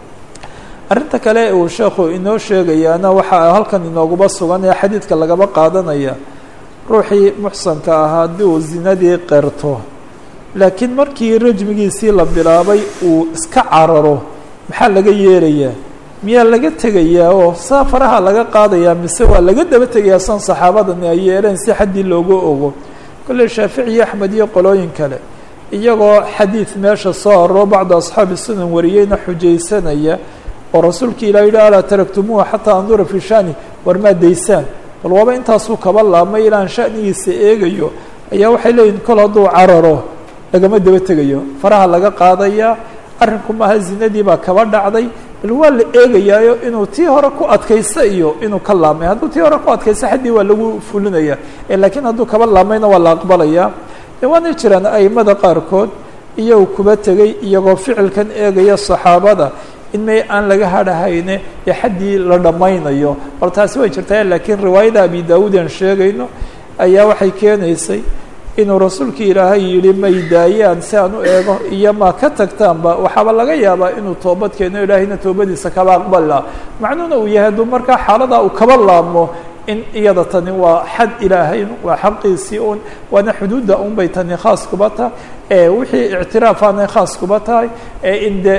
arrinta kale uu sheekhu inoo sheegayaana waxaa halkan inooguba sugan ee xadiidka lagaba qaadanaya ruuxii muxsanka ahaa haddii uu zinadii qirto laakiin markii rajmigiisii la bilaabay uu iska cararo maxaa laga yeelayaa miyaa laga tegayaa oo saa faraha laga qaadayaa mise waa laga daba tegayaa san saxaabadani ay yeeleen si xaddii loogu ogo kolley shaafici iyo axmed iyo qolooyin kale iyagoo xadiid meesha soo aroo bacdu asxaabi sunan wariyeyna xujaysanaya oo rasuulka ilah yidhi alaa taraktumuuha xataa andura fii shani war maa daysaan bal waaba intaasuu kaba laabmay ilaan shanigiisa eegayo ayaa waxay leeyihin kol hadduu cararo lagama daba tegayo faraha laga qaadayaa arrinku maaha zinadii baa kaba dhacday bal waa la eegayaayo inuu tii hore ku adkaysta iyo inuu ka laabmay hadduu tii hore ku adkaysta xaddii waa lagu fulinaya laakiin hadduu kaba laabmayna waa la aqbalaya de waana jiraan aimada qaarkood iyagu kuba tegey iyagoo ficilkan eegaya saxaabada in may aan laga hadhahayne ee xaddii la dhammaynayo bal taasi way jirtaa laakiin riwaayada abi daawuud aan sheegayno ayaa waxay keenaysay inuu rasuulka ilaahay yidhi may daayaan si aan u eego iyo ma ka tagtaanba waxaaba laga yaabaa inuu toobad keeno ilaahayna toobadiisa kaba aqbala macnuuna uu yahay hadduu markaa xaaladaa uu kaba laabmo in iyada tani waa xad ilaahay waa xaqiisii un waana xuduudda un bay tani khaas kuba tahay ee wixii ictiraafaanay khaas kuba tahay ee in de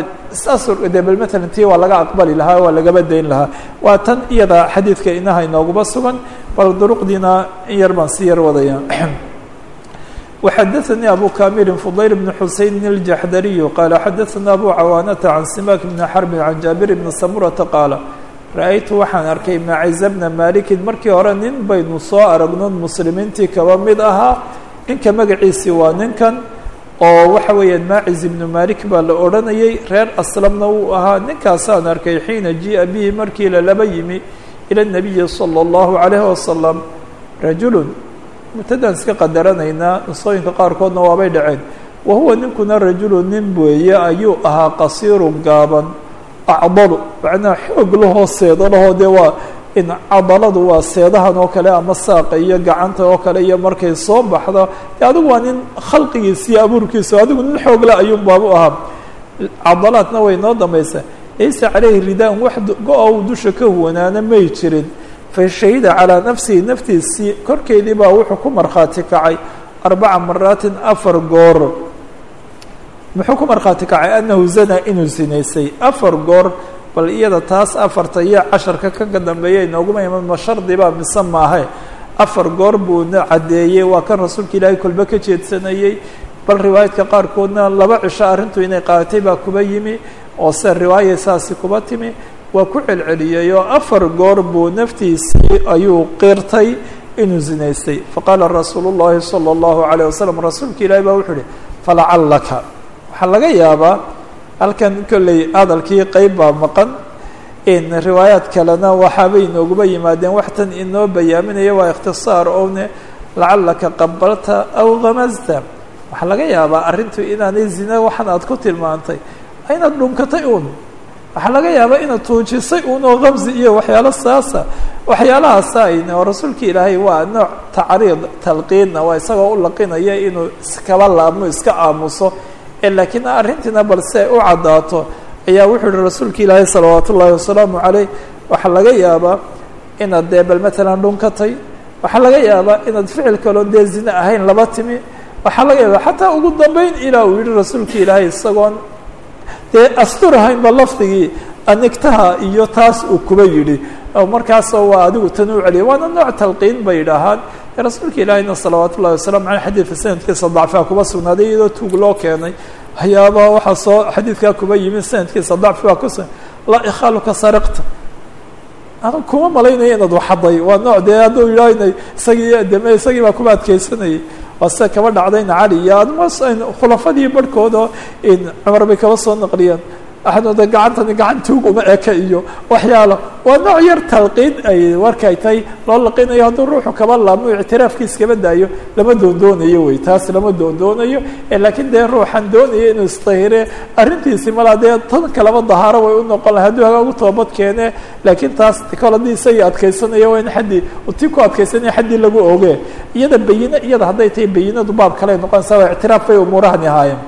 de bal matalan tii waa laga aqbali lahaa waa lagaba dayn lahaa waa tan iyada xadiidka inaha inooguba sugan bal duruqdiina in yar baan si yar wadaya وxdثnي أbو كامل فضيل بن حuسين الجحdري قال xdثnا أbو cawاnة عن سماك بن حرب عن جابر بن سمرة قاaل رأيت waxaan arkay معز بن مالك markii hore nin baynu soo aragno مسلimiintii kaba mid ahaa ninka magaciisi waa ninkan oo waxa weeyaan معز بن مالك baa la odhanayay reer أسلمna wuu ahaa ninkaasaan arkay حيiنa جiئa bه markii lalaba yimi إلى النبي صلى الله عليه وسلم رaجuل mubtadaan iska qadaranaynaa nusooyinka qaarkoodna waabay dhaceen wahuwa ninkuna rajulu nin weeye ayuu ahaa qasiiru gaaban acdalu macnaha xoog lahoo seeda lahoo dee waa in cadaladu waa seedahan oo kale ama saaqa iyo gacanta oo kale iyo markay soo baxdo de adigu waa nin khalqigiisa iyo abuurkiisa adigu nin xoogle ayuun baabu ahaa cadalaadna way noo dambaysa laysa caleyhi ridaan wax go-a uu dusha ka huwanaana may jirin fashahida calىa nafsihi naftiisii korkeedii baa wuxuu ku markhaati kacay arbaca maraatin afar goor muxuu ku markhaati kacay anahu zanaa inuu zinaysay afar goor bal iyada taas afarta iyo casharka kaga dambeeya inooguma iman ma shardibaa mise maahe afar goor buuna caddeeyey waa kan rasuulka ilaahay kolbe ka jeedsanayey bal riwaayadka qaarkoodna laba cisho arrintu inay qaadatay baa kuba yimi oo se riwaaya saasi kuba timi waa ku celceliyey oo afar goor buu naftiisii ayuu qirtay inuu zinaystay faqaala rasuulu الlahi salى الlahu عalيه wasalam rasuulka ilaahi baa wuxuu uhi falacalaka waxaa laga yaabaa halkan kolley hadalkii qeyb baa maqan in riwaayaad kalena waxaabay inooguma yimaadeen waxtan inoo bayaaminaya waa ikhtisaar oone lacalaka qabalta aw gamasta waxaa laga yaabaa arrintu inaanay zina waxan aad ku tilmaantay inaad dhunkatay un waxaa laga yaabaa inaad tuujisay un oo kamsi iyo waxyaalo saasa waxyaalahaasa ayne oo rasuulka ilaahay waa nooc tacriid talqiinna waa isagoo u laqinaya inuu iskaba laabmo iska aamuso laakiin arrintiina balse ay u caddaato ayaa wuxuu yihi rasuulka ilaahay salawaat ullaahi wasalaamu caleyh waxaa laga yaabaa inaad dee bal matalan dhunkatay waxaa laga yaabaa inaad ficil kaloo dee zine ahayn laba timi waxaa laga yaabaa xataa ugu dambeyn ilaa uu yihi rasuulka ilaahay isagoon dee asturahaynba lafdigii anigtaha iyo taas uu kuba yidhi markaasoo waa adigu tan u celiyay waana nooc talqiin bay idhaahaan rasuulka ilaahayna salawaat ullahi wasalamu aleyh xadiidka sanadkiisa dacfiha kuba sugnaaday iyadoo tuug loo keenay waxyaaba waxaa soo xadiidkaa kuba yimi sanadkiisa dacfi baa kusugan laa ikhaaluka saraqta anu kuma malaynaya inaad waxaday waa nooc dee hadduu yidhaah inay isagii deme isagii baa kuma adkeysanayay waa sida kaba dhacdayna cali iyo admas khulafadii barhkooda in cumar bay kaba soo naqliyeen axadooda gacantani gacan tuug uma eka iyo waxyaalo waa nooc yar talqiin ay warkay tahay loo laqinayo hadduu ruuxu kaba laabmo ictiraafkiis kaba daayo lama doondoonayo wey taas lama doondoonayo laakiin dee ruuxan doonaya inuu istahire arrintiisi malaa dee tan kalaba dahaaro way u noqon lahay hadduu hagaagu toobad keene laakiin taas kol haddii isagii adkaysanaya waa in xaddii tii ku adkaysanaya xaddii lagu oge iyada bayine iyada hadday tahay bayinadu baab kale ay noqonaysaa waa ictiraaf bay umuurahani ahaayeen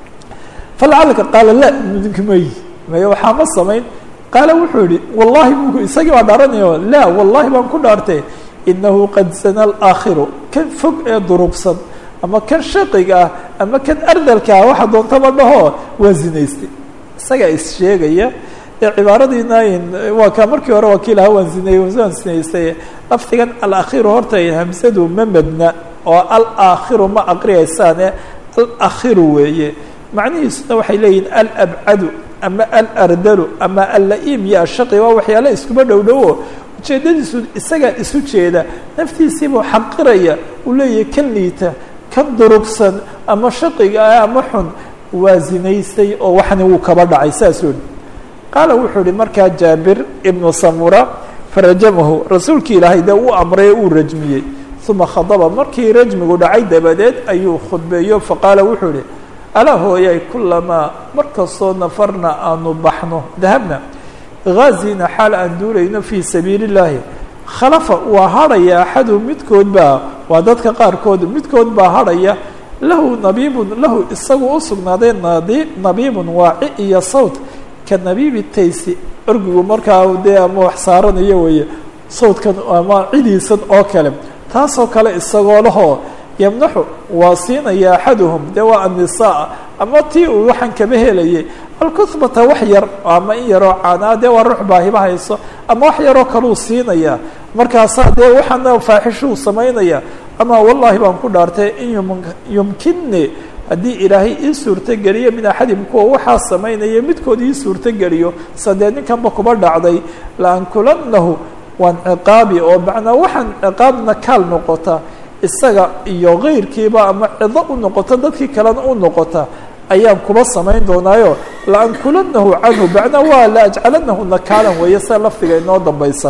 falacalka qaala la idinka may may waxaa ma samayn qaala wuxuu yihi wallahi bu isagii baa dhaaranayo laa wallahi baan ku dhaartay inahu qad zana alaakhiru kan fog ee durugsan ama kan shaqiga ah ama kan ardalka ah waxa doontaba dhaho waa zinaystay isagaa is sheegaya ee cibaaradiina waa ka markii hore waa kiilaha waan zinay waan zinaystay lafdigan alaakhiru horta hamsadu ma mabna oo alaakhiru ma aqriyaysaane alakhiru weeye macnihiisuna waxay leeyihin alabcadu ama alardalu ama alla-im iyo ashaqi waa waxyaala iskuba dhow dhowo ujeedadiisu isagaa isu jeeda naftiisiibuu xaqiraya uu leeyahay kan liita kan durugsan ama shaqiga ah ama xun waa zinaystay oo waxani wuu kaba dhacay saasuu hi qaala wuxuu ihi markaa jaabir ibnu samura farajamahu rasuulkii ilaahay dee uu amray uu rajmiyey uma khadaba markii rajmigu dhacay dabadeed ayuu khudbeeyo faqaala wuxuu ihi alaa hooyay kulamaa markastoo nafarna aanu baxno dahabna gaazina xaal aan duulayno fii sabiili اllaahi khalafa waa hadhaya axadu midkood baa waa dadka qaarkood midkood baa hadhaya lahu nabiibun lahu isagu u sugnaaday nadi nabiibun waaci iyo sawt ka nabiibi taysi orgigu markaa dee ama wax saaranayo weeye sawtkan ama cidiisan oo kale taasoo kale isagoo lahoo yamnaxu waa siinaya axaduhum dee waa annisaa ama tii uu waxaan kaba helayay alkuhbata wax yar ama in yaroo caanaa dee waa ruux baahiba hayso ama wax yaroo kaluu siinaya markaasaa dee waxaana faaxishuu samaynaya ama wallahi baan ku dhaartay in yumkinni haddii ilaahay ii suurtogeliyo min axadim kuwa waxaa samaynaya midkood ii suurtogeliyo sadee ninkanba kuba dhacday laankulanahu waan ciqaabi oo macnaa waxaan ciqaabna kaal noqota isaga iyo kayrkiiba ama cido u noqota dadkii kalena u noqota ayaan kuba samayn doonaayo laankulanahu canhu bacna waa laajcalanahu nakaalan weeye sida lafdiga inoo dambaysa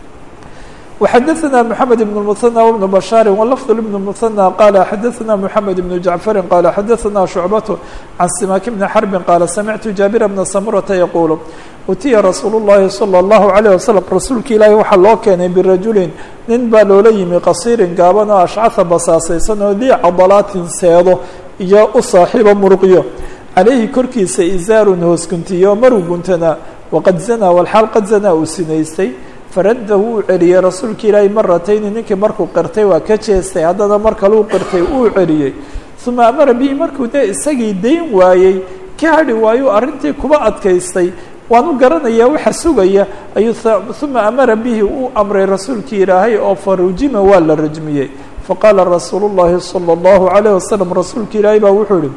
وxadثna محamed بن المثنى وبن بشhاaر ولفظ بن المثنى qال xadثna محamed بن جعفر qال xadثna شhuعبة عن سماك بن حرب qال سمعت جابر بن سمرة يقول utiya رasuuل اللhi صلى الله عليه وسلم rasuulka ilaahi waxaa loo keenay birajulin nin baa loola yimi qasiirin gaaban oo ashcaثa basaasaysan oo dii cadalaatin seedo iyo u saaxiiba muruqyo calayhi korkiisa izaarun hoosguntiyo maruu guntanaa waqad zanaa walxaal qad zanaa uu sinaystay faradda wuu celiyey rasuulka ilaahay maratayni ninkii markuu qirtay waa ka jeestay haddana mar kaluu qirtay uu celiyey uma amara bihi markuu dee isagii dayn waayey ka hadhi waayu arrintii kuba adkaystay waan u garanayaa waxa sugaya ayuu uma amara bihi uu amray rasuulkii ilaahay oo farujima waa la rajmiyey faqaala rasuulu llahi salى اllahu عalayه wasalam rasuulka ilaahay baa wuxuu ihi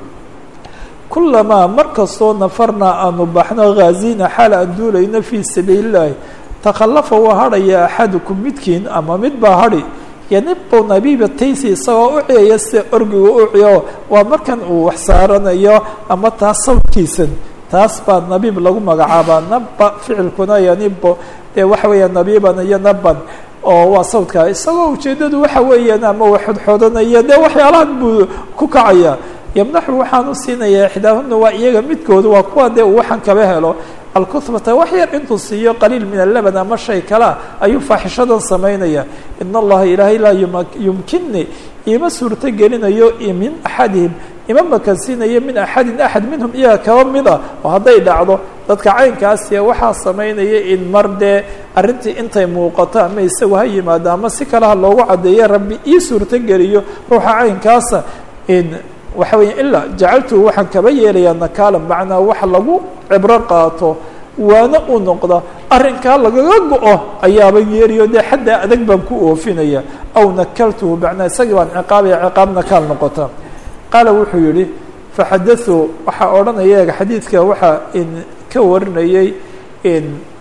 kulamaa markastoo nafarnaa aanu baxno ghaazina xaal aan duulayno fii sabiili اllahi takhallafa waa hadhaya axadukum midkiin ama mid baa hadhi yanibu nabiiba taysi isagoo u ciyaya sida orgigu u ciyo waa markan uu wax saaranayo ama taas sawdkiisan taas baa nabiib lagu magacaabaa naba ficilkuna yanibo dee waxa weeya nabiiban iyo naban oo waa sawdkaa isagoo ujeedadu waxa weeyaan ama wax xodxodanaya dee waxyaalahan buu ku kacaya yamnaxu waxaan u siinayaa ixdaahuna waa iyaga midkooda waa kuwa dee uu waxaan kaba helo alkuhbata wax yar intuu siiyo qaliil min alaban ama shay kalea ayuu faaxishadan samaynaya in allaha ilaahay laa yumkinni ima suurto gelinayo min axadihim ima makansiinayo min axadin axad minhum iyaga kaba mid ah oo hadday dhacdo dadka caynkaasiya waxaa samaynaya in mar dee arrintii intay muuqato ama isagu ha yimaado ama si kale ha loogu caddeeyo rabbi ii suurto geliyo ruuxa caynkaasa in waxa weya ilaa jacaltuhu waxaan kaba yeelayaa nakaalan macnaa wax lagu cibro qaato waana u noqda arrinkaa lagaga go-o ayaaba yeeriyo dee xaddaa adag baan ku oofinaya aw nakaltuhu macnaa isagii baan ciqaabaya ciqaab nakaal noqota qaala wuxuu yihi faxadaثuu waxaa odhanaya xadiidka waxaa in ka warinayay in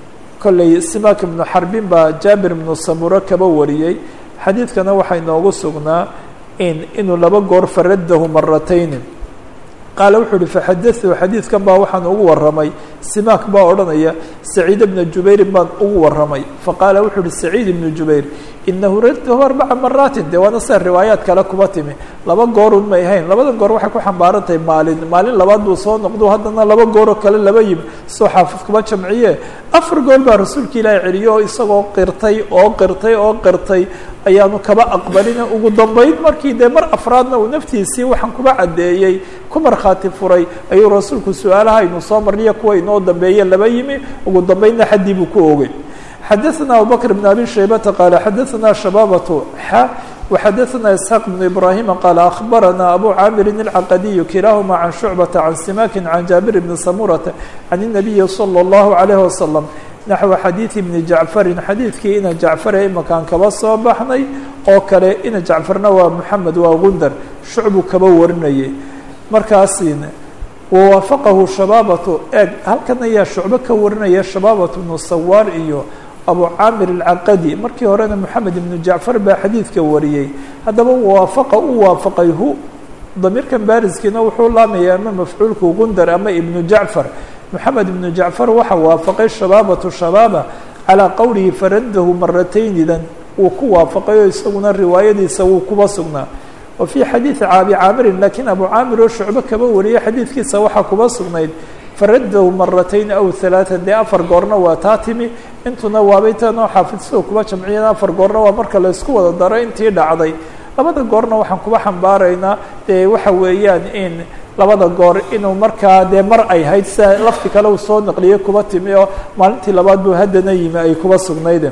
kolley simak ibnu xarbin baa jaabir ibnu samuro kaba wariyey xadiidkana waxay noogu sugnaa in inuu laba goor faradahu maratayni qaala wuxuu uhi faxadatu xadiidkan baa waxaan ugu warramay simak baa odhanaya saciid ibna jubayrin baan ugu warramay faqaala wuxuu uhi saciid ibnu jubayr inahu raddahu arbaca maraatin dee waana sida riwaayaad kale kuba timi laba goorun may ahayn labada goor waxay ku xambaaran tahay maalin maalin labaad buu soo noqdo haddana laba gooroo kale laba yimi soo xaafid kuba jamciye afar goor baa rasuulka ilaahi celiyo isagoo qirtay oo qirtay oo qirtay ayaanu kaba aqbalina ugu dambayn markii dee mar afraadna uu naftiisii waxaan kuba caddeeyey ku markhaati furay ayuu rasuulku su-aalaha aynu soo marniya kuwa inoo dambeeye laba yimi ugu dambaynna xaddii buu ku ogey xadaثna abubakr بn abi shaybata qaala xadaثna shabaabatu xa وxadaثna isxaaq بn ibrahima qaala akhbarana abu caamirin الcaqadiyu kilaahuma can shucbata can simakin can jaabir bni samurata can الnabiyi salى الlahu عalayه wasalam naxو xadiiثi bni jacfarin xadiidkii ina jacfare imakaan kaba soo baxnay oo kale ina jacfarna waa moxamed waa gundar shucbu kaba warinayay markaasina wawaafaqahu shabaabatu eeg halkan ayaa shucbo ka warinaya shabaabatu bnu sawaar iyo abu caamir alcaqadi markii horena moxamed ibnu jacfar baa xadiidka wariyey haddaba waafaqa u waafaqay hu damiirkan baariskiina wuxuu laamaya ama mafcuulku gundar ama ibnu jacfar moxamed ibnu jacfar waxa waafaqay shabaabatu shabaaba calaa qowlihi faradahu marataynidan wuu ku waafaqay oo isaguna riwaayadiisa wuu kuba sugnaa wa fii xadiidi abi caamirin lakiin abu caamir oo shucbo kaba wariyay xadiidkiisa waxaa kuba sugnayd faradahu maratayn aw halaata dee afar goorna waa taa timi intuna waabaytanoo xaafidsadoo kuba jamciyana afar goorna waa marka la isku wada daro intii dhacday labada goorna waxaan kuba xambaaraynaa dee waxa weeyaan in labada goor inuu markaa dee mar ay hayd sia lafti kale uu soo naqliyey kuba timi oo maalintii labaad buu haddana yimi ay kuba sugnayde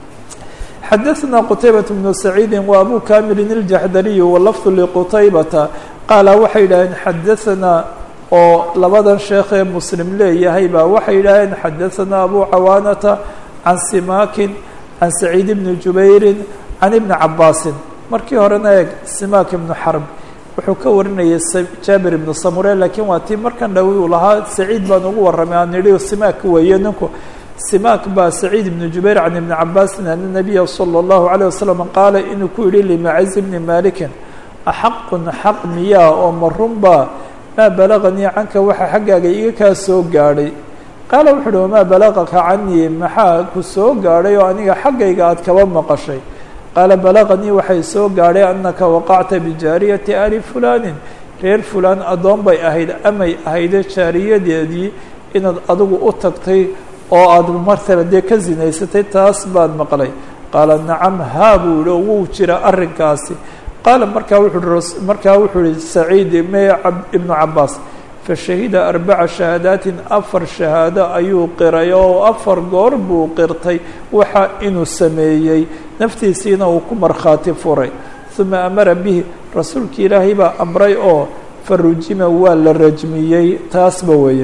xadaثna qtaybaة بن سacيidi وabu kamilin الjaxdariy walafdu lqtaybata qaala waxay yidhaaheen xadaثna oo labadan sheekee muslim leeyahay baa waxay yidhaaheen xadaثna abu cawaanata can simakin can saciid bni jubayri can ibni cabaasin markii horena eeg simak ibnu xarb wuxuu ka warinayay jaabir ibnu samure lakiin waa tii markan dhow uu lahaa saciid baan ugu warramay aan nidhi simak weeye ninku simak baa saciid ibnu jubayr can ibni cabaasin ana nabiya salى اllahu عalيه wasalam qaala inuu ku yihi limaciz bni malikin axaqun xaq miyaa oo marunba maa balaganii canka waxa xaggaaga iga kaa soo gaadhay qaala wuxu uhi wamaa balagaka canii maxaa ku soo gaadhay oo aniga xaggayga aad kaba maqashay qaala balaganii waxay soo gaadhay anaka waqacta bijaariyati ali fulanin reer fulaan addoon bay ahayd amay ahayde jaariyadeedii inaad adigu u tagtay oo aada martaba dee ka zinaysatay taas baad maqlay qaala nacam haa buu yihi oo wuu jira arrinkaasi qaala markaa wuxuu markaa wuxuu yihi saciid me ibnu cabaas fashahida arbaca shahaadaatin afar shahaado ayuu qiray oo afar goor buu qirtay waxa inuu sameeyey naftiisiina uu ku markhaati furay uma amara bihi rasuulki ilaahay baa amray oo farujima waa la rajmiyey taasba weeye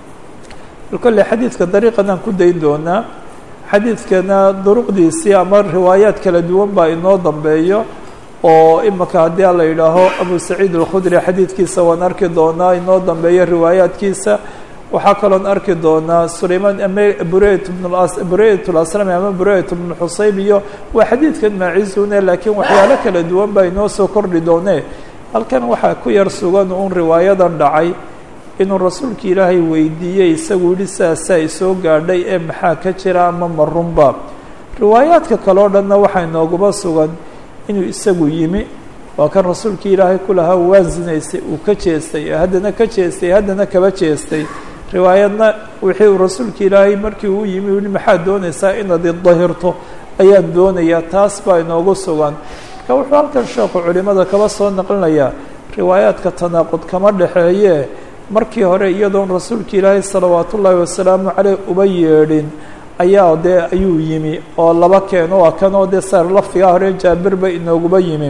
kolle xadiidka dariiqan aan ku dayn doonaa xadiidkana duruqdiisii ama riwaayaad kala duwan baa inoo dambeeyo oo imika haddii a la yidhaaho abu saciid alkhudri xadiidkiisa waan arki doonaa inoo dambeeyo riwaayaadkiisa waxaa kaloon arki doonaa sulaymaan ama bureyt bn bureyt laslami ama bureyt bnu xusayb iyo waa xadiidkan maacizune laakiin waxyaalo kala duwan baa inoo soo kordhi doonee halkan waxaa ku yar sugan un riwaayadan dhacay inuu rasuulki ilaahay weydiiyey isagu yihi saasaa isoo gaadhay ee maxaa ka jira ama marunba riwaayaadka kale o dhanna waxaa inooguba sugan inuu isagu yimi waa kan rasuulkii ilaahay ku lahaa waa zinaysay uu ka jeestay haddana ka jeestay haddana kaba jeestay riwaayadna wixii uu rasuulka ilaahay markii uu yimi yihi maxaad doonaysaa inaad idahirto ayaan doonayaa taas baa inoogu sugan marka wuxuu halkan sheekhu culimada kaba soo naqlinayaa riwaayaadka tanaaqud kama dhexeeye markii hore iyadoon rasuulka ilaahay salawaatu ullaahi wasalaamu caleyh uba yeedhin ayaa dee ayuu yimi oo laba keeno waa kanoo dee sar lafdigaa hore jaabirba inooguba yimi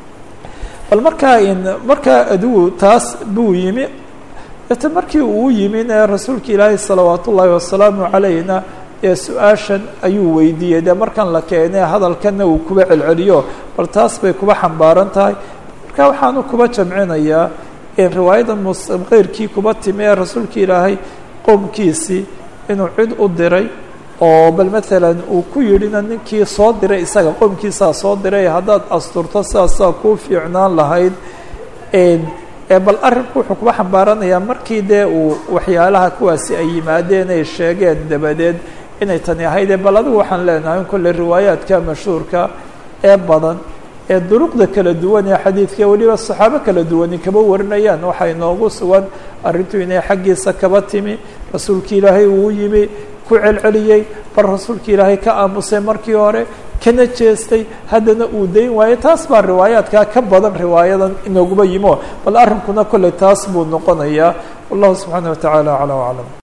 bal markaa in markaa adigu taas buu yimi ete markii uu yimin ee rasuulka ilaahay salawaatu ullaahi wasalaamu calayhna ee su-aashan ayuu weydiiyey dee markan la keenee hadalkanna uu kuba celceliyo bal taas bay kuba xambaaran tahay marka waxaanu kuba jamcinayaa in riwaayada muslim keyrkii kuba timi ee rasuulka ilaahay qowmkiisii inuu cid u diray oo bal maalan uu ku yidhina ninkii soo diray isaga qoomkiisaa soo diray haddaad asturto sidaasaa kuu fiicnaan lahayd bal arrinku wuxuu kuba xambaaranayaa markii dee uu waxyaalaha kuwaasi ay yimaadeen ay sheegeen dabadeed inay tani ahaydee bal adigu waxaan leenahay in kolle riwaayaadka mashhuurka ee badan ee duruqda kala duwan ee xadiidka weliba saxaabo kala duwani kaba warinayaan waxaa inoogu sugan arrintu inay xaggiisa kaba timi rasuulki ilaahay uu yimi ku celceliyey bal rasuulka ilaahay ka aamusay markii hore kana jeestay haddana uu dayn waayo taas baa riwaayaadkaa ka badan riwaayadan inooguba yimo bal arrinkuna kolley taas buu noqonayaa wallahu subxaana wa tacaala aclaa aclam